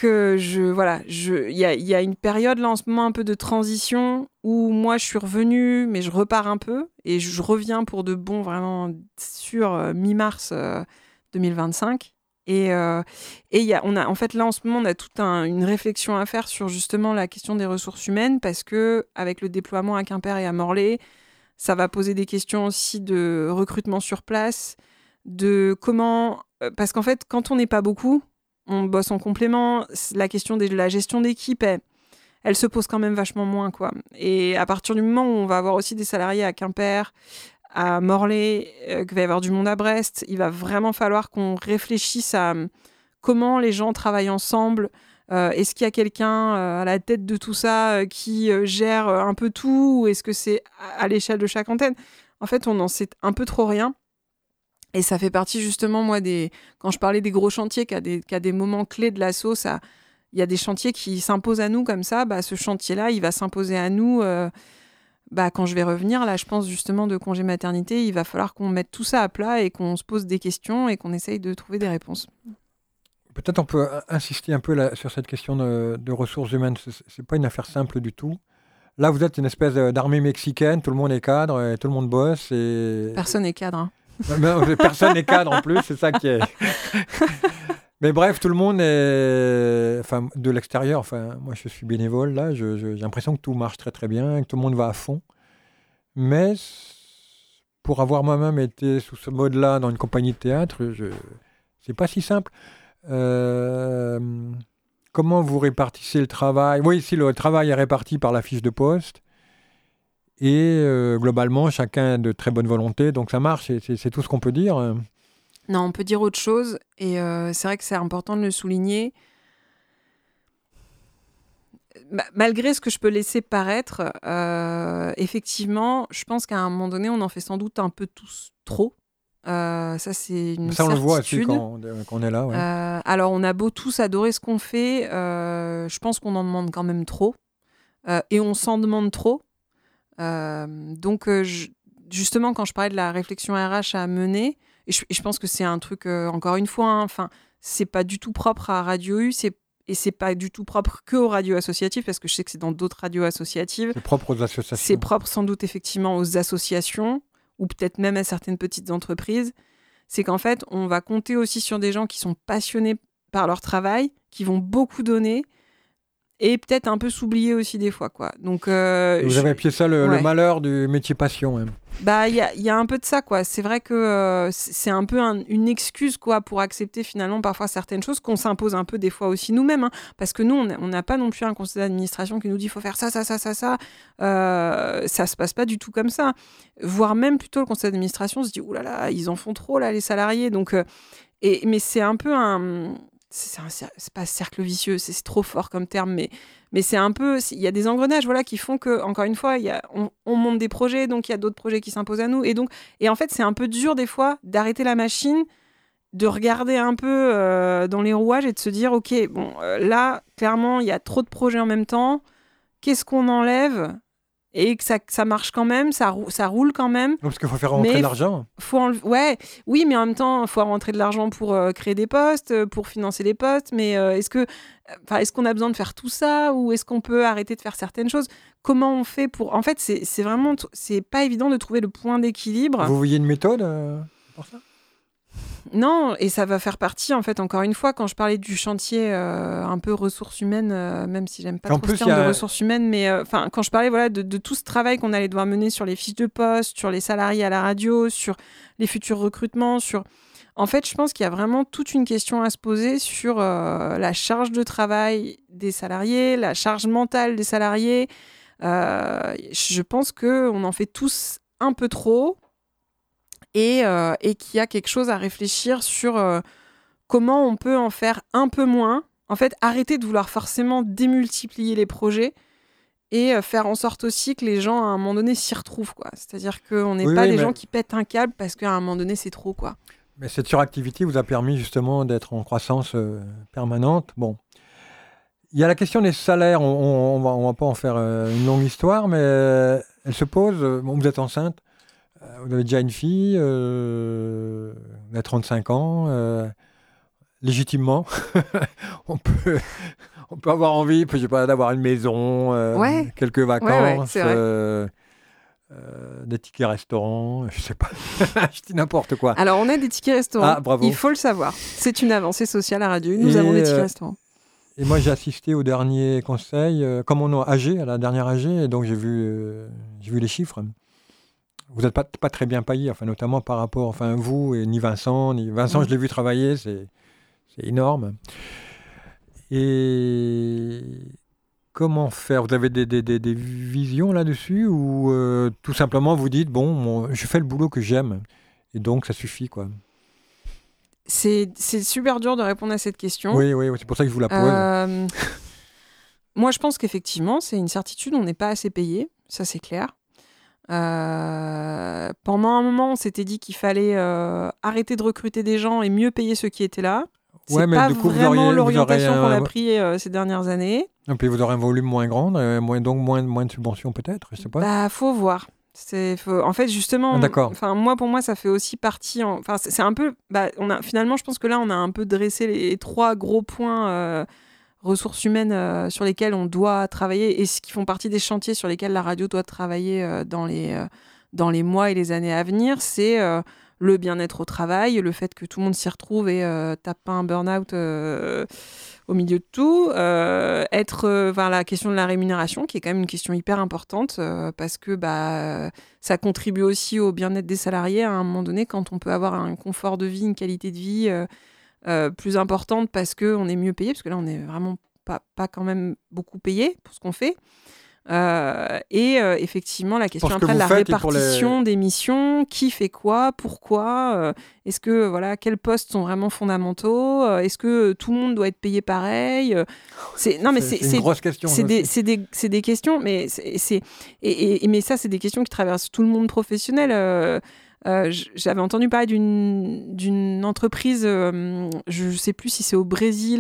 Speaker 2: il y a une période là en ce moment un peu de transition où moi je suis revenue, mais je repars un peu et je reviens pour de bon, vraiment sur mi-mars 2025. Et en fait là en ce moment on a toute une réflexion à faire sur justement la question des ressources humaines parce que avec le déploiement à Quimper et à Morlaix, ça va poser des questions aussi de recrutement sur place, de comment... Parce qu'en fait, quand on n'est pas beaucoup, on bosse en complément. La question de la gestion d'équipe elle se pose quand même vachement moins, quoi. Et à partir du moment où on va avoir aussi des salariés à Quimper, à Morlaix, qu'il va y avoir du monde à Brest, il va vraiment falloir qu'on réfléchisse à comment les gens travaillent ensemble. Est-ce qu'il y a quelqu'un à la tête de tout ça qui gère un peu tout, ou est-ce que c'est à l'échelle de chaque antenne? En fait, on n'en sait un peu trop rien. Et ça fait partie justement, moi, quand je parlais des gros chantiers, qu'à des moments clés de l'assaut, il y a des chantiers qui s'imposent à nous comme ça. Ce chantier-là, il va s'imposer à nous quand je vais revenir. Là, je pense justement de congé maternité, il va falloir qu'on mette tout ça à plat et qu'on se pose des questions et qu'on essaye de trouver des réponses.
Speaker 1: Peut-être on peut insister un peu sur cette question de ressources humaines. C'est pas une affaire simple du tout. Là, vous êtes une espèce d'armée mexicaine, tout le monde est cadre, et tout le monde bosse.
Speaker 2: Personne n'est cadre. Hein.
Speaker 1: Non, personne n'est cadre en plus, c'est ça qui est... Mais bref, tout le monde est... Enfin, de l'extérieur, moi je suis bénévole, là, j'ai l'impression que tout marche très très bien, que tout le monde va à fond. Mais pour avoir moi-même été sous ce mode-là dans une compagnie de théâtre, c'est pas si simple. Comment vous répartissez le travail? Oui, si le travail est réparti par la fiche de poste, et globalement, chacun a de très bonne volonté, donc ça marche, c'est tout ce qu'on peut dire.
Speaker 2: Non, on peut dire autre chose, et c'est vrai que c'est important de le souligner. Malgré ce que je peux laisser paraître, effectivement, je pense qu'à un moment donné, on en fait sans doute un peu tous trop. Ça, c'est une certitude.
Speaker 1: Ça, on le voit aussi quand on est là. Ouais.
Speaker 2: Alors, on a beau tous adorer ce qu'on fait, je pense qu'on en demande quand même trop, et on s'en demande trop. Donc, justement, quand je parlais de la réflexion RH à mener, et je pense que c'est un truc, encore une fois, c'est pas du tout propre à Radio U, et c'est pas du tout propre que aux radios associatives, parce que je sais que c'est dans d'autres radios associatives.
Speaker 1: C'est propre aux associations.
Speaker 2: C'est propre sans doute effectivement aux associations, ou peut-être même à certaines petites entreprises. C'est qu'en fait, on va compter aussi sur des gens qui sont passionnés par leur travail, qui vont beaucoup donner, et peut-être un peu s'oublier aussi des fois, quoi. Donc, vous
Speaker 1: avez appelé ça le malheur du métier passion. Hein.
Speaker 2: Il y a un peu de ça, quoi. C'est vrai que c'est un peu une excuse, quoi, pour accepter finalement parfois certaines choses qu'on s'impose un peu des fois aussi nous-mêmes, hein, parce que nous, on n'a pas non plus un conseil d'administration qui nous dit faut faire ça. Ça se passe pas du tout comme ça. Voire même plutôt le conseil d'administration se dit ouh là là, ils en font trop là les salariés. Donc, mais c'est un peu c'est pas cercle vicieux, c'est trop fort comme terme, mais c'est un peu, il y a des engrenages, voilà, qui font que, encore une fois, on monte des projets, donc il y a d'autres projets qui s'imposent à nous, et en fait, c'est un peu dur des fois d'arrêter la machine, de regarder un peu dans les rouages et de se dire, ok, bon, là, clairement, il y a trop de projets en même temps, qu'est-ce qu'on enlève ? Et que ça marche quand même, ça roule quand même.
Speaker 1: Parce qu'il faut faire rentrer de l'argent.
Speaker 2: Oui, mais en même temps, il faut rentrer de l'argent pour créer des postes, pour financer les postes. Mais est-ce qu'on a besoin de faire tout ça, ou est-ce qu'on peut arrêter de faire certaines choses ? Comment on fait pour... En fait, c'est vraiment... C'est pas évident de trouver le point d'équilibre.
Speaker 1: Vous voyez une méthode pour ça ?
Speaker 2: Non, et ça va faire partie, en fait, encore une fois, quand je parlais du chantier un peu ressources humaines, même si j'aime pas trop ce terme de ressources humaines, mais quand je parlais de tout ce travail qu'on allait devoir mener sur les fiches de poste, sur les salariés à la radio, sur les futurs recrutements, En fait, je pense qu'il y a vraiment toute une question à se poser sur la charge de travail des salariés, la charge mentale des salariés. Je pense qu'on en fait tous un peu trop. Et qu'il y a quelque chose à réfléchir sur comment on peut en faire un peu moins. En fait, arrêter de vouloir forcément démultiplier les projets et faire en sorte aussi que les gens, à un moment donné, s'y retrouvent, quoi. C'est-à-dire qu'on n'est pas des gens qui pètent un câble parce qu'à un moment donné, c'est trop, quoi.
Speaker 1: Mais cette suractivité vous a permis justement d'être en croissance permanente. Bon. Il y a la question des salaires. On va pas en faire une longue histoire, mais elle se pose. Vous êtes enceinte. Vous avez déjà une fille, vous avez 35 ans, légitimement, on peut avoir envie, je sais pas, d'avoir une maison, quelques vacances, des tickets restaurants, je sais pas, je dis n'importe quoi.
Speaker 2: Alors on a des tickets restaurants,
Speaker 1: bravo.
Speaker 2: Il faut le savoir, c'est une avancée sociale à Radio U, nous avons des tickets restaurants.
Speaker 1: Et moi j'ai assisté au dernier conseil, comme on a AG, à la dernière AG, et donc j'ai vu les chiffres. Vous n'êtes pas très bien payé, notamment par rapport, vous et ni Vincent, je l'ai vu travailler, c'est énorme. Et comment faire? Vous avez des visions là-dessus ou tout simplement vous dites, bon, je fais le boulot que j'aime et donc ça suffit, quoi.
Speaker 2: C'est super dur de répondre à cette question.
Speaker 1: Oui, c'est pour ça que je vous la pose.
Speaker 2: Moi, je pense qu'effectivement, c'est une certitude, on n'est pas assez payé, ça c'est clair. Pendant un moment, on s'était dit qu'il fallait arrêter de recruter des gens et mieux payer ceux qui étaient là. C'est
Speaker 1: mais
Speaker 2: pas
Speaker 1: du coup,
Speaker 2: vraiment l'orientation qu'on a pris ces dernières années.
Speaker 1: Et puis vous aurez un volume moins grand, donc moins de subventions peut-être, je sais pas.
Speaker 2: Bah, faut voir. En fait, justement, pour moi, ça fait aussi partie. C'est un peu. Finalement, je pense que là, on a un peu dressé les 3 gros points ressources humaines sur lesquels on doit travailler et qui font partie des chantiers sur lesquels la radio doit travailler dans les mois et les années à venir. C'est le bien-être au travail, le fait que tout le monde s'y retrouve et tape pas un burn-out au milieu de tout. La question de la rémunération, qui est quand même une question hyper importante parce que ça contribue aussi au bien-être des salariés à un moment donné quand on peut avoir un confort de vie, une qualité de vie plus importante parce qu'on est mieux payé, parce que là on n'est vraiment pas quand même beaucoup payé pour ce qu'on fait. Effectivement, la question après de la répartition des missions, qui fait quoi, pourquoi, est-ce que quels postes sont vraiment fondamentaux, est-ce que tout le monde doit être payé pareil,
Speaker 1: c'est une grosse question.
Speaker 2: C'est des questions, mais mais ça c'est des questions qui traversent tout le monde professionnel. J'avais entendu parler d'une entreprise, je ne sais plus si c'est au Brésil.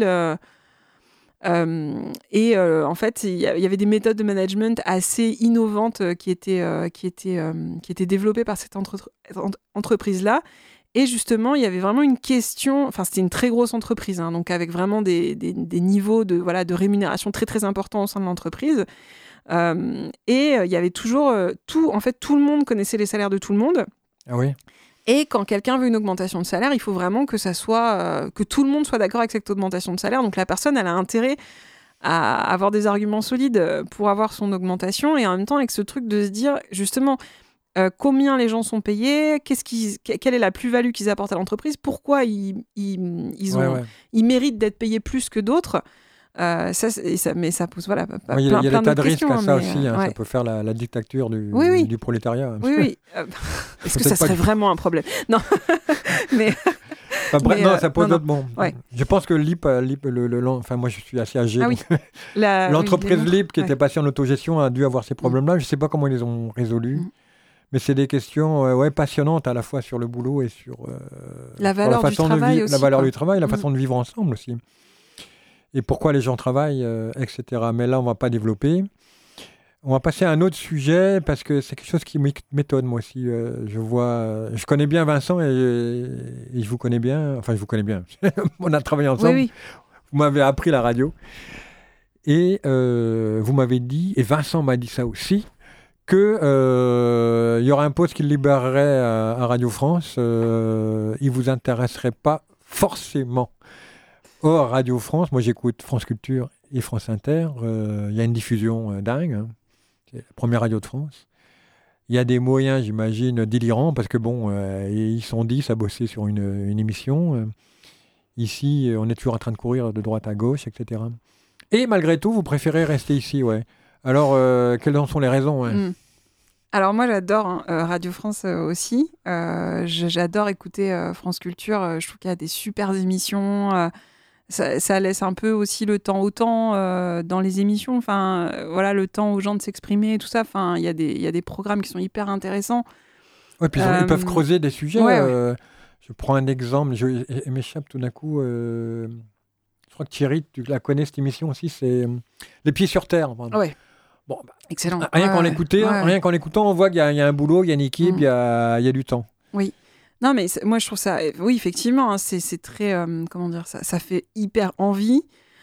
Speaker 2: En fait, il y avait des méthodes de management assez innovantes qui étaient développées par cette entreprise-là. Et justement, il y avait vraiment une question. Enfin, c'était une très grosse entreprise, hein, donc avec vraiment des niveaux de rémunération très très importants au sein de l'entreprise. Il y avait toujours tout. En fait, tout le monde connaissait les salaires de tout le monde.
Speaker 1: Ah oui.
Speaker 2: Et quand quelqu'un veut une augmentation de salaire, il faut vraiment que ça soit que tout le monde soit d'accord avec cette augmentation de salaire. Donc la personne, elle a intérêt à avoir des arguments solides pour avoir son augmentation et en même temps avec ce truc de se dire justement combien les gens sont payés, quelle est la plus-value qu'ils apportent à l'entreprise, pourquoi ils méritent d'être payés plus que d'autres. Mais ça pousse plein de questions.
Speaker 1: Il y a des tas de risques à ça aussi. Ça peut faire la dictature du prolétariat.
Speaker 2: Oui. Est-ce que ça serait vraiment un problème? Non. Mais...
Speaker 1: ça pose d'autres... Bon, je pense que LIP, moi je suis assez âgé. L'entreprise LIP qui était passée en autogestion a dû avoir ces problèmes-là. Je ne sais pas comment ils les ont résolus. Mais c'est des questions passionnantes à la fois sur le boulot et sur
Speaker 2: la valeur du travail aussi.
Speaker 1: La valeur du travail, la façon de vivre ensemble aussi. Et pourquoi les gens travaillent, etc. Mais là, on ne va pas développer. On va passer à un autre sujet, parce que c'est quelque chose qui m'étonne, moi aussi. Je connais bien Vincent et je vous connais bien. Enfin, je vous connais bien. On a travaillé ensemble.
Speaker 2: Oui.
Speaker 1: Vous m'avez appris la radio. Et vous m'avez dit, et Vincent m'a dit ça aussi, qu'il y aura un poste qu'il libérerait à Radio France. Il ne vous intéresserait pas forcément. Or, Radio France, moi j'écoute France Culture et France Inter. Il y a une diffusion dingue. Hein. C'est la première radio de France. Il y a des moyens, j'imagine, délirants, parce que ils sont 10 à bosser sur une émission. Ici, on est toujours en train de courir de droite à gauche, etc. Et malgré tout, vous préférez rester ici, ouais. Alors, quelles en sont les raisons?
Speaker 2: Alors moi j'adore Radio France aussi. J'adore écouter France Culture. Je trouve qu'il y a des super émissions. Ça laisse un peu aussi le temps au temps dans les émissions. Enfin, le temps aux gens de s'exprimer et tout ça. Enfin, il y a des programmes qui sont hyper intéressants.
Speaker 1: Ouais, puis ils peuvent creuser des sujets. Je prends un exemple. Il m'échappe tout d'un coup. Je crois que Thierry, tu la connais cette émission aussi. C'est Les Pieds sur Terre.
Speaker 2: Ouais. Bon, excellent.
Speaker 1: Rien qu'en l'écoutant, on voit qu'il y a un boulot, il y a une équipe, il y a du temps.
Speaker 2: Oui. Non, mais moi, je trouve ça... Oui, effectivement, hein, c'est très... comment dire ça? Ça fait hyper envie.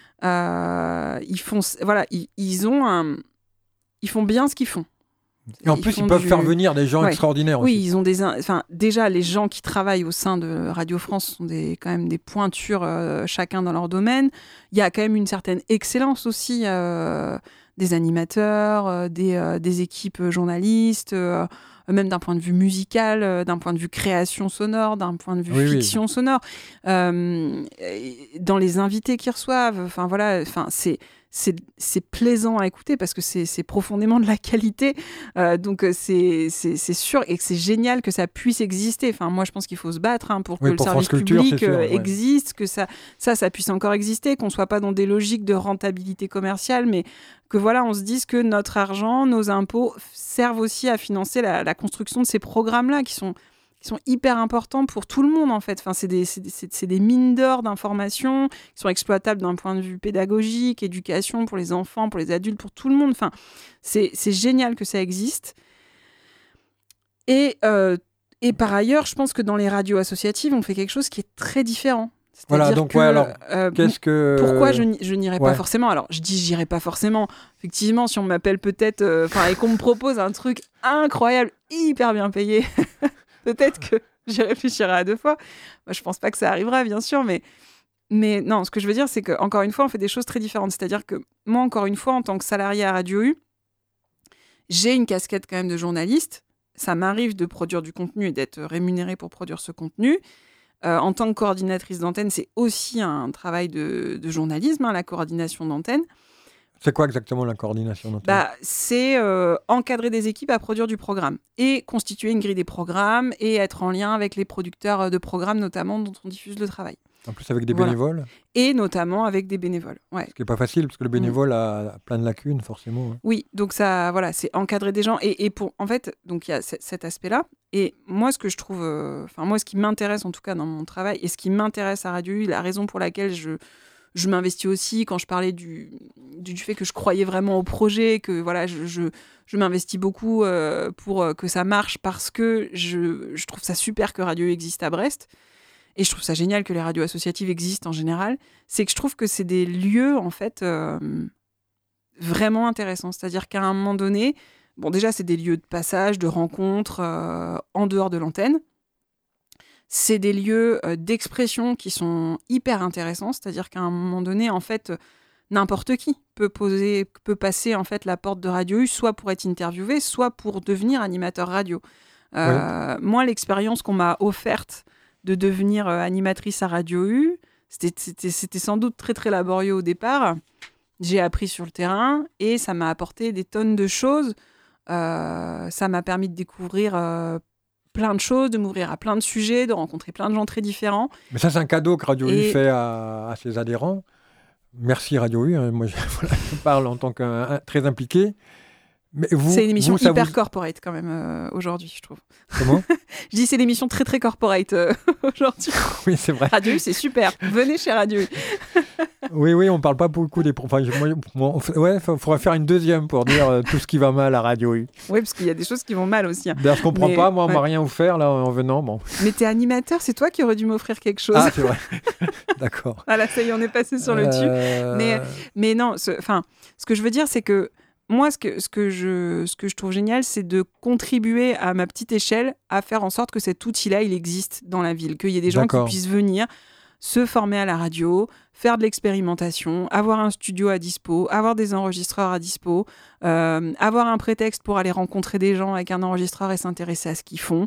Speaker 2: Ils font... Voilà, ils font bien ce qu'ils font.
Speaker 1: Et en plus, ils peuvent faire venir des gens extraordinaires aussi.
Speaker 2: Oui, ils ont déjà, les gens qui travaillent au sein de Radio France sont quand même des pointures chacun dans leur domaine. Il y a quand même une certaine excellence aussi des animateurs, des équipes journalistes... même d'un point de vue musical, d'un point de vue création sonore, d'un point de vue fiction sonore, dans les invités qu'ils reçoivent. c'est plaisant à écouter parce que c'est profondément de la qualité. Donc c'est sûr et que c'est génial que ça puisse exister. Enfin, moi, je pense qu'il faut se battre pour que le service public existe, que ça puisse encore exister, qu'on soit pas dans des logiques de rentabilité commerciale, mais que voilà, on se dise que notre argent, nos impôts servent aussi à financer la construction de ces programmes-là qui sont hyper importants pour tout le monde, en fait. Enfin, c'est des mines d'or d'informations qui sont exploitables d'un point de vue pédagogique, éducation pour les enfants, pour les adultes, pour tout le monde. Enfin, c'est génial que ça existe. Et par ailleurs, je pense que dans les radios associatives, on fait quelque chose qui est très différent.
Speaker 1: Voilà, donc qu'est-ce que...
Speaker 2: Pourquoi je n'irai pas forcément ? Alors, je dis j'irai pas forcément. Effectivement, si on m'appelle peut-être, et qu'on me propose un truc incroyable, hyper bien payé, peut-être que j'y réfléchirai à 2 fois. Moi, je pense pas que ça arrivera, bien sûr, mais non, ce que je veux dire, c'est qu'encore une fois, on fait des choses très différentes. C'est-à-dire que moi, encore une fois, en tant que salarié à Radio U, j'ai une casquette quand même de journaliste. Ça m'arrive de produire du contenu et d'être rémunérée pour produire ce contenu. En tant que coordinatrice d'antenne, c'est aussi un travail de journalisme, la coordination d'antenne.
Speaker 1: C'est quoi exactement la coordination d'antenne ?
Speaker 2: C'est encadrer des équipes à produire du programme et constituer une grille des programmes et être en lien avec les producteurs de programmes, notamment dont on diffuse le travail.
Speaker 1: En plus avec des bénévoles ?
Speaker 2: Et notamment avec des bénévoles, ouais.
Speaker 1: Ce qui n'est pas facile, parce que le bénévole a plein de lacunes, forcément. Hein.
Speaker 2: Oui, donc ça, voilà, c'est encadrer des gens. En fait, donc il y a cet aspect-là. Et moi, ce que je trouve... ce qui m'intéresse, en tout cas, dans mon travail, et ce qui m'intéresse à Radio U, la raison pour laquelle je m'investis aussi, quand je parlais du fait que je croyais vraiment au projet, que voilà, je m'investis beaucoup pour que ça marche, parce que je trouve ça super que Radio U existe à Brest. Et je trouve ça génial que les radios associatives existent en général, c'est que je trouve que c'est des lieux, en fait, vraiment intéressants. C'est-à-dire qu'à un moment donné, bon, déjà, c'est des lieux de passage, de rencontres en dehors de l'antenne. C'est des lieux d'expression qui sont hyper intéressants. C'est-à-dire qu'à un moment donné, en fait, n'importe qui peut passer en fait la porte de Radio U, soit pour être interviewé, soit pour devenir animateur radio. Moi, l'expérience qu'on m'a offerte de devenir animatrice à Radio U, c'était sans doute très très laborieux au départ. J'ai appris sur le terrain et ça m'a apporté des tonnes de choses. Ça m'a permis de découvrir plein de choses, de m'ouvrir à plein de sujets, de rencontrer plein de gens très différents.
Speaker 1: Mais ça, c'est un cadeau que Radio U fait à ses adhérents. Merci Radio U. Hein. Moi, je parle en tant qu'un très impliqué. Mais
Speaker 2: c'est une émission hyper corporate quand même aujourd'hui, je trouve.
Speaker 1: Comment ?
Speaker 2: Je dis c'est une émission très très corporate aujourd'hui.
Speaker 1: Oui, c'est vrai.
Speaker 2: Radio U, c'est super. Venez chez Radio U.
Speaker 1: Oui, on parle pas beaucoup des... il faudra faire une deuxième pour dire tout ce qui va mal à Radio U.
Speaker 2: Oui, parce qu'il y a des choses qui vont mal aussi. Hein.
Speaker 1: D'ailleurs, je comprends pas. Moi, on m'a rien offert là en venant. Bon.
Speaker 2: Mais t'es animateur, c'est toi qui aurais dû m'offrir quelque chose.
Speaker 1: Ah, c'est vrai. D'accord.
Speaker 2: Voilà, ça y est, on est passé sur le tube. Mais non, ce que je veux dire, c'est que moi, ce que je trouve génial, c'est de contribuer à ma petite échelle à faire en sorte que cet outil-là, il existe dans la ville, qu'il y ait des gens qui puissent venir se former à la radio, faire de l'expérimentation, avoir un studio à dispo, avoir des enregistreurs à dispo, avoir un prétexte pour aller rencontrer des gens avec un enregistreur et s'intéresser à ce qu'ils font.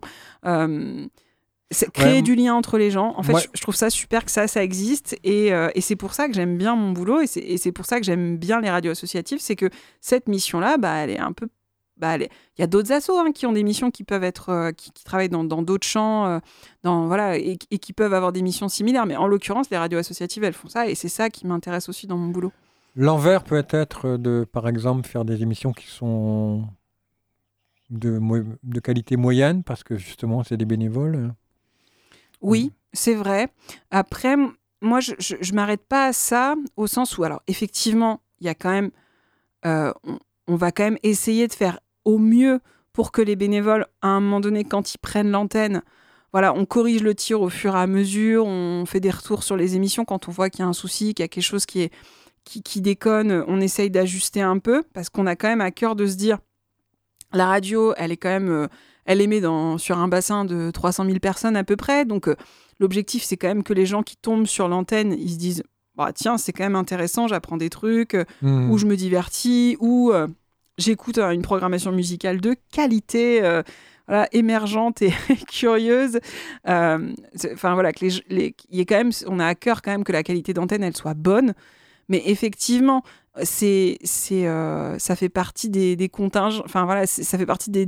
Speaker 2: Créer du lien entre les gens. En fait, je trouve ça super que ça existe et c'est pour ça que j'aime bien mon boulot et c'est pour ça que j'aime bien les radios associatives, c'est que cette mission-là, elle est un peu... il y a d'autres assos qui ont des missions qui peuvent être... qui travaillent dans d'autres champs et qui peuvent avoir des missions similaires. Mais en l'occurrence, les radios associatives, elles font ça et c'est ça qui m'intéresse aussi dans mon boulot.
Speaker 1: L'envers peut être de, par exemple, faire des émissions qui sont de qualité moyenne parce que justement, c'est des bénévoles.
Speaker 2: Oui, c'est vrai. Après, moi, je m'arrête pas à ça au sens où, alors, effectivement, il y a quand même... on va quand même essayer de faire au mieux pour que les bénévoles, à un moment donné, quand ils prennent l'antenne, voilà, on corrige le tir au fur et à mesure, on fait des retours sur les émissions quand on voit qu'il y a un souci, qu'il y a quelque chose qui déconne, on essaye d'ajuster un peu, parce qu'on a quand même à cœur de se dire, la radio, elle est quand même... elle émet sur un bassin de 300 000 personnes à peu près. Donc, l'objectif, c'est quand même que les gens qui tombent sur l'antenne, ils se disent tiens, c'est quand même intéressant, j'apprends des trucs, ou je me divertis, ou j'écoute une programmation musicale de qualité, émergente et curieuse. Voilà, y ait quand même, on a à cœur quand même que la qualité d'antenne, elle soit bonne. Mais effectivement, ça fait partie des contingents. Enfin voilà, ça fait partie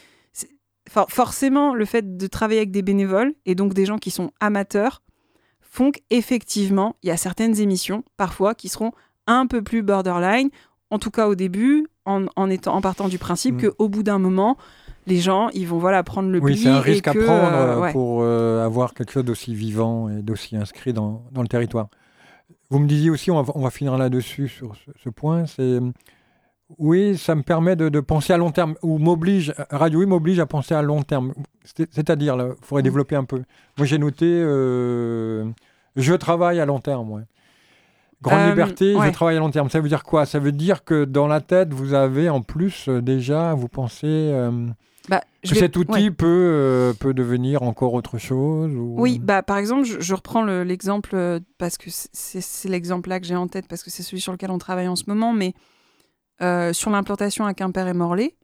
Speaker 2: forcément, le fait de travailler avec des bénévoles et donc des gens qui sont amateurs font qu'effectivement, il y a certaines émissions parfois qui seront un peu plus borderline, en tout cas au début, en partant du principe qu'au bout d'un moment, les gens, ils vont prendre le pli.
Speaker 1: Oui, c'est un risque à prendre pour avoir quelque chose d'aussi vivant et d'aussi inscrit dans le territoire. Vous me disiez aussi, on va finir là-dessus sur ce point, c'est... Oui, ça me permet de penser à long terme, ou Radio U m'oblige à penser à long terme. C'est-à-dire, il faudrait développer un peu. Moi, j'ai noté, je travaille à long terme. Ouais. Grande liberté, je travaille à long terme. Ça veut dire quoi ? Ça veut dire que dans la tête, vous avez en plus déjà, vous pensez que cet outil peut devenir encore autre chose ou...
Speaker 2: Oui, par exemple, je reprends l'exemple, parce que c'est l'exemple-là que j'ai en tête, parce que c'est celui sur lequel on travaille en ce moment, mais... sur l'implantation à Quimper et Morlaix,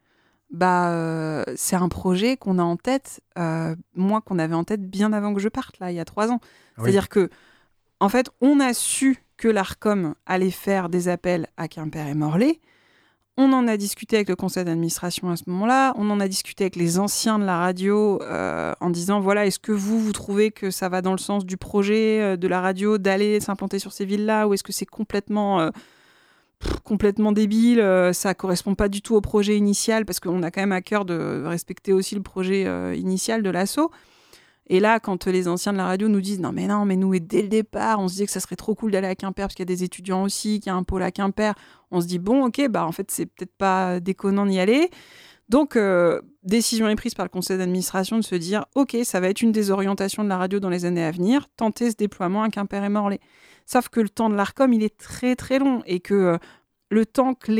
Speaker 2: c'est un projet qu'on a en tête, qu'on avait en tête bien avant que je parte, là, il y a 3 ans. Oui. C'est-à-dire que, en fait, on a su que l'Arcom allait faire des appels à Quimper et Morlaix. On en a discuté avec le conseil d'administration à ce moment-là. On en a discuté avec les anciens de la radio en disant, voilà, est-ce que vous trouvez que ça va dans le sens du projet de la radio d'aller s'implanter sur ces villes-là, ou est-ce que c'est complètement débile, ça correspond pas du tout au projet initial, parce qu'on a quand même à cœur de respecter aussi le projet initial de l'asso. Et là, quand les anciens de la radio nous disent non mais nous, et dès le départ, on se disait que ça serait trop cool d'aller à Quimper parce qu'il y a des étudiants aussi, qu'il y a un pôle à Quimper, on se dit bon, ok, en fait, c'est peut-être pas déconnant d'y aller. Donc, décision est prise par le conseil d'administration de se dire ok, ça va être une des orientations de la radio dans les années à venir, tenter ce déploiement à Quimper et Morlaix. Sauf que le temps de l'Arcom, il est très très long, et que le temps que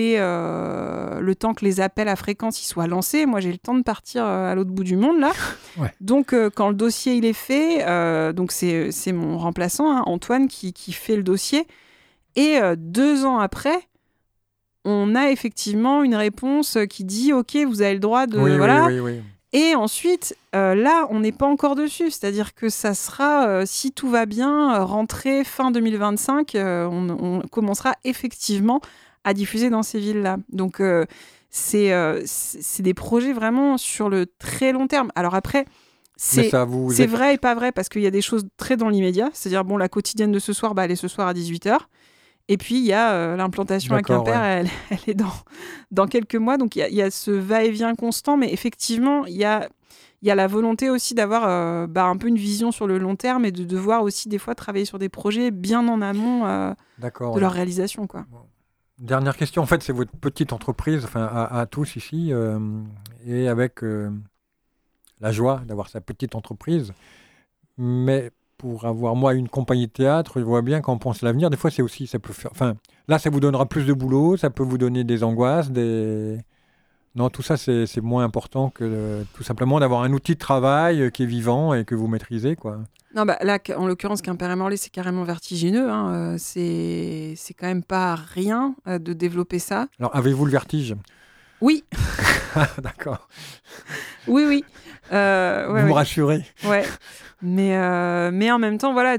Speaker 2: les appels à fréquence ils soient lancés, moi j'ai le temps de partir à l'autre bout du monde là. Ouais. Donc quand le dossier il est fait, donc c'est mon remplaçant Antoine qui fait le dossier, et 2 ans après, on a effectivement une réponse qui dit ok, vous avez le droit de oui. Et ensuite, là, on n'est pas encore dessus. C'est-à-dire que ça sera, si tout va bien, rentrée fin 2025, on commencera effectivement à diffuser dans ces villes-là. Donc, c'est des projets vraiment sur le très long terme. Alors après, c'est vrai et pas vrai, parce qu'il y a des choses très dans l'immédiat. C'est-à-dire, la quotidienne de ce soir, elle est ce soir à 18h. Et puis, il y a l'implantation à Quimper, elle est dans quelques mois. Donc, il y a ce va-et-vient constant. Mais effectivement, il y a la volonté aussi d'avoir un peu une vision sur le long terme, et de devoir aussi, des fois, travailler sur des projets bien en amont de leur réalisation, quoi.
Speaker 1: Bon. Dernière question. En fait, c'est votre petite entreprise, à tous ici, et avec la joie d'avoir sa petite entreprise. Mais... pour avoir, moi, une compagnie de théâtre, je vois bien quand on pense à l'avenir, des fois, c'est aussi, ça peut faire... là, ça vous donnera plus de boulot, ça peut vous donner des angoisses, Non, tout ça, c'est moins important que tout simplement d'avoir un outil de travail qui est vivant et que vous maîtrisez, quoi.
Speaker 2: Non, là, en l'occurrence, Quimper et Morlaix, c'est carrément vertigineux. C'est quand même pas rien de développer ça.
Speaker 1: Alors, avez-vous le vertige ?
Speaker 2: Oui.
Speaker 1: D'accord.
Speaker 2: Oui.
Speaker 1: Vous me rassurez.
Speaker 2: Ouais. Mais en même temps, voilà,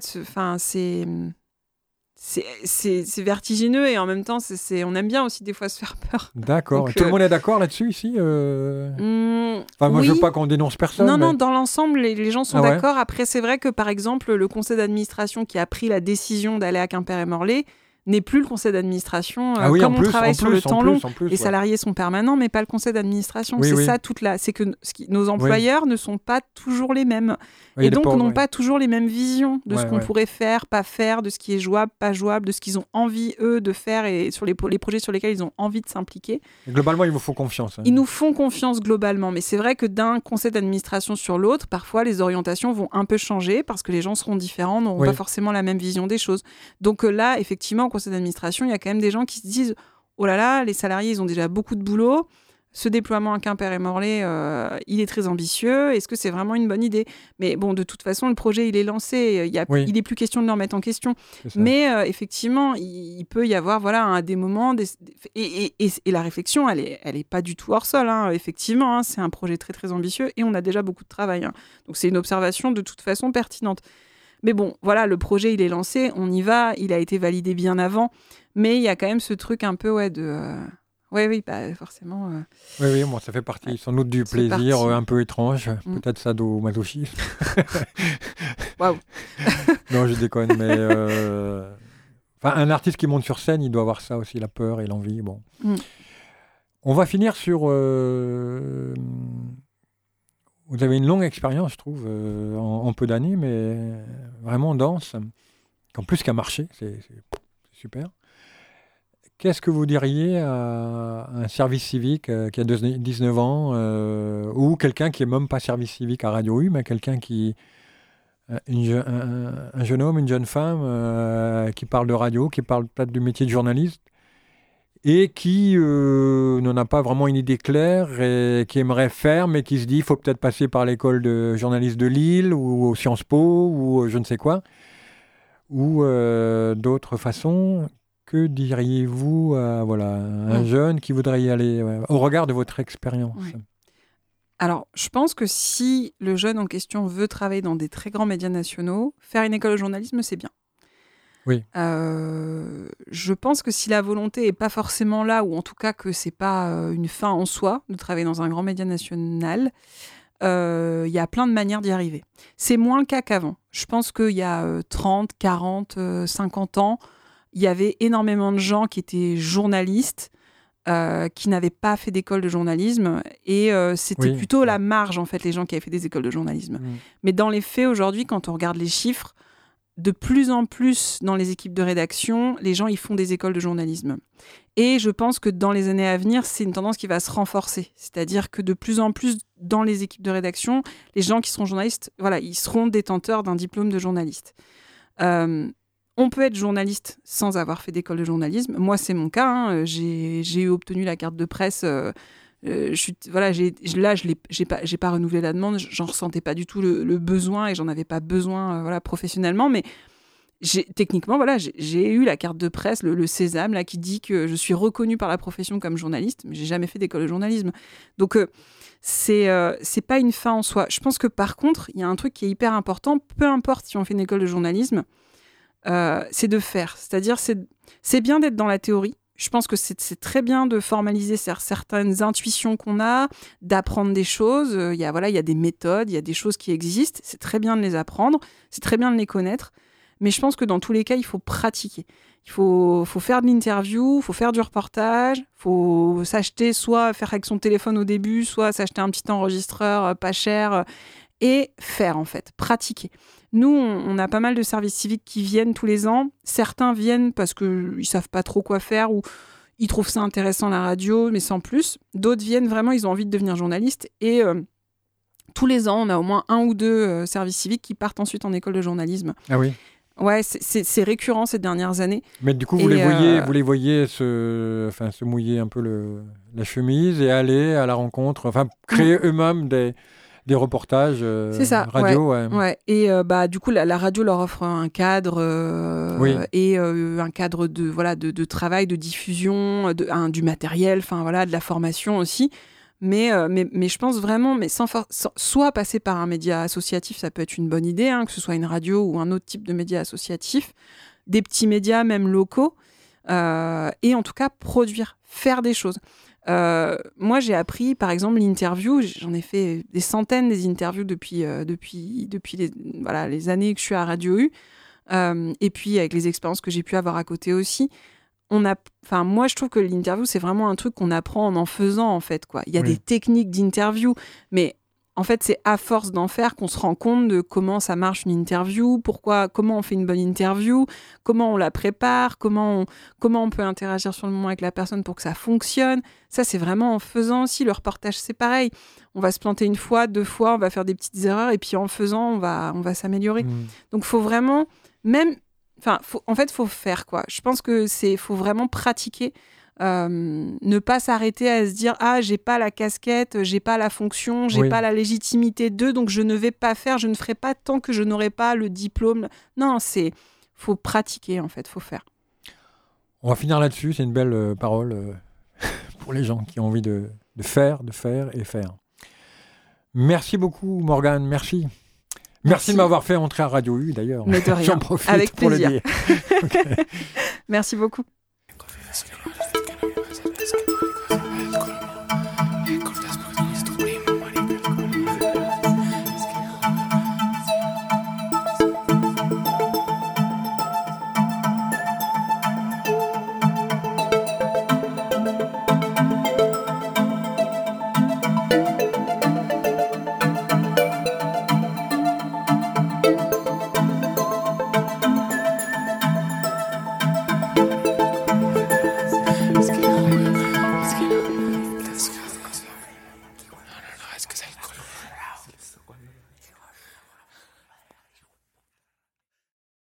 Speaker 2: c'est vertigineux, et en même temps, on aime bien aussi des fois se faire peur.
Speaker 1: D'accord. Donc, tout le monde est d'accord là-dessus ici moi, je veux pas qu'on dénonce personne.
Speaker 2: Non, dans l'ensemble, les gens sont d'accord. Après, c'est vrai que, par exemple, le conseil d'administration qui a pris la décision d'aller à Quimper et Morlaix n'est plus le conseil d'administration. Comme on travaille sur le temps long, les salariés sont permanents, mais pas le conseil d'administration. Ça, c'est que nos employeurs ne sont pas toujours les mêmes. Et donc, n'ont pas toujours les mêmes visions de ce qu'on pourrait faire, pas faire, de ce qui est jouable, pas jouable, de ce qu'ils ont envie, eux, de faire, et sur les projets sur lesquels ils ont envie de s'impliquer.
Speaker 1: Et globalement, ils vous font confiance.
Speaker 2: Ils nous font confiance globalement, mais c'est vrai que d'un conseil d'administration sur l'autre, parfois, les orientations vont un peu changer, parce que les gens seront différents, n'auront pas forcément la même vision des choses. Donc là, effectivement, au conseil d'administration, il y a quand même des gens qui se disent « Oh là là, les salariés, ils ont déjà beaucoup de boulot. Ce déploiement à Quimper et Morlaix, il est très ambitieux. Est-ce que c'est vraiment une bonne idée ?» Mais bon, de toute façon, le projet, il est lancé. Il n'est plus question de le remettre en question. Mais effectivement, il peut y avoir à des moments... Et la réflexion, elle est pas du tout hors sol. Effectivement, c'est un projet très, très ambitieux, et on a déjà beaucoup de travail. Donc, c'est une observation de toute façon pertinente. Mais bon, voilà, le projet, il est lancé, on y va, il a été validé bien avant. Mais il y a quand même ce truc un peu oui, bah, forcément.
Speaker 1: Oui, moi, ça fait partie sans doute du plaisir un peu étrange, peut-être sadomasochisme.
Speaker 2: Waouh.
Speaker 1: Non, je déconne, mais un artiste qui monte sur scène, il doit avoir ça aussi, la peur et l'envie. Bon. On va finir sur... Vous avez une longue expérience, je trouve, en peu d'années, mais vraiment dense, en plus qu'à marcher, c'est super. Qu'est-ce que vous diriez à un service civique qui a 19 ans ou quelqu'un qui n'est même pas service civique à Radio U, mais quelqu'un qui... un jeune homme, une jeune femme qui parle de radio, qui parle peut-être du métier de journaliste et qui n'en a pas vraiment une idée claire et qui aimerait faire, mais qui se dit il faut peut-être passer par l'école de journaliste de Lille ou au Sciences Po ou je ne sais quoi, ou d'autres façons. Que diriez-vous à un jeune qui voudrait y aller au regard de votre expérience?
Speaker 2: Alors, je pense que si le jeune en question veut travailler dans des très grands médias nationaux, faire une école de journalisme, c'est bien.
Speaker 1: Oui.
Speaker 2: Je pense que si la volonté n'est pas forcément là, ou en tout cas que ce n'est pas une fin en soi de travailler dans un grand média national, il y a plein de manières d'y arriver. C'est moins le cas qu'avant. Je pense qu'il y a 30, 40, 50 ans, il y avait énormément de gens qui étaient journalistes, qui n'avaient pas fait d'école de journalisme, et c'était plutôt la marge, en fait, les gens qui avaient fait des écoles de journalisme. Mais dans les faits, aujourd'hui, quand on regarde les chiffres, de plus en plus dans les équipes de rédaction, les gens ils font des écoles de journalisme. Et je pense que dans les années à venir, c'est une tendance qui va se renforcer. C'est-à-dire que de plus en plus dans les équipes de rédaction, les gens qui seront journalistes, ils seront détenteurs d'un diplôme de journaliste. On peut être journaliste sans avoir fait d'école de journalisme. Moi, c'est mon cas. J'ai obtenu la carte de presse. J'ai pas renouvelé la demande. J'en ressentais pas du tout le besoin et j'en avais pas besoin professionnellement. Mais techniquement, j'ai eu la carte de presse, le sésame là, qui dit que je suis reconnue par la profession comme journaliste, mais j'ai jamais fait d'école de journalisme. Donc, c'est pas une fin en soi. Je pense que par contre, il y a un truc qui est hyper important. Peu importe si on fait une école de journalisme, c'est de faire. C'est-à-dire, c'est bien d'être dans la théorie. Je pense que c'est très bien de formaliser certaines intuitions qu'on a, d'apprendre des choses. Il y a des méthodes, il y a des choses qui existent. C'est très bien de les apprendre, c'est très bien de les connaître. Mais je pense que dans tous les cas, il faut pratiquer. Il faut faire de l'interview, il faut faire du reportage, il faut s'acheter, soit faire avec son téléphone au début, soit s'acheter un petit enregistreur pas cher, et faire en fait, pratiquer. Nous, on a pas mal de services civiques qui viennent tous les ans. Certains viennent parce qu'ils ne savent pas trop quoi faire ou ils trouvent ça intéressant la radio, mais sans plus. D'autres viennent vraiment, ils ont envie de devenir journalistes. Et tous les ans, on a au moins 1 ou 2 services civiques qui partent ensuite en école de journalisme.
Speaker 1: Ah oui.
Speaker 2: Ouais, c'est récurrent ces dernières années.
Speaker 1: Mais du coup, vous les voyez se mouiller un peu la chemise et aller à la rencontre, créer eux-mêmes des reportages
Speaker 2: c'est ça,
Speaker 1: radio.
Speaker 2: Ouais. Et du coup, la radio leur offre un cadre et un cadre de travail, de diffusion, du matériel, de la formation aussi. Mais je pense vraiment, mais soit passer par un média associatif, ça peut être une bonne idée, que ce soit une radio ou un autre type de média associatif, des petits médias même locaux, et en tout cas produire, faire des choses. Moi, j'ai appris, par exemple, l'interview. J'en ai fait des centaines des interviews depuis les années que je suis à Radio U, et puis avec les expériences que j'ai pu avoir à côté aussi. Moi, je trouve que l'interview, c'est vraiment un truc qu'on apprend en faisant, en fait, quoi. Il y a des techniques d'interview, mais en fait, c'est à force d'en faire qu'on se rend compte de comment ça marche une interview, comment on fait une bonne interview, comment on la prépare, comment on peut interagir sur le moment avec la personne pour que ça fonctionne. Ça, c'est vraiment en faisant aussi. Le reportage, c'est pareil. On va se planter 1 fois, 2 fois, on va faire des petites erreurs, et puis en faisant, on va s'améliorer. Donc, il faut vraiment, faut faire, quoi. Je pense que faut vraiment pratiquer. Ne pas s'arrêter à se dire j'ai pas la casquette, j'ai pas la fonction, j'ai pas la légitimité donc je ne vais pas faire, je ne ferai pas tant que je n'aurai pas le diplôme. Non, faut pratiquer, en fait, faut faire.
Speaker 1: On va finir là-dessus, c'est une belle parole pour les gens qui ont envie de faire et faire. Merci beaucoup, Morgane, merci. Merci de m'avoir fait entrer à Radio U, d'ailleurs.
Speaker 2: Mais de rien.
Speaker 1: J'en profite
Speaker 2: avec
Speaker 1: pour
Speaker 2: plaisir.
Speaker 1: le dire. Okay.
Speaker 2: Merci beaucoup.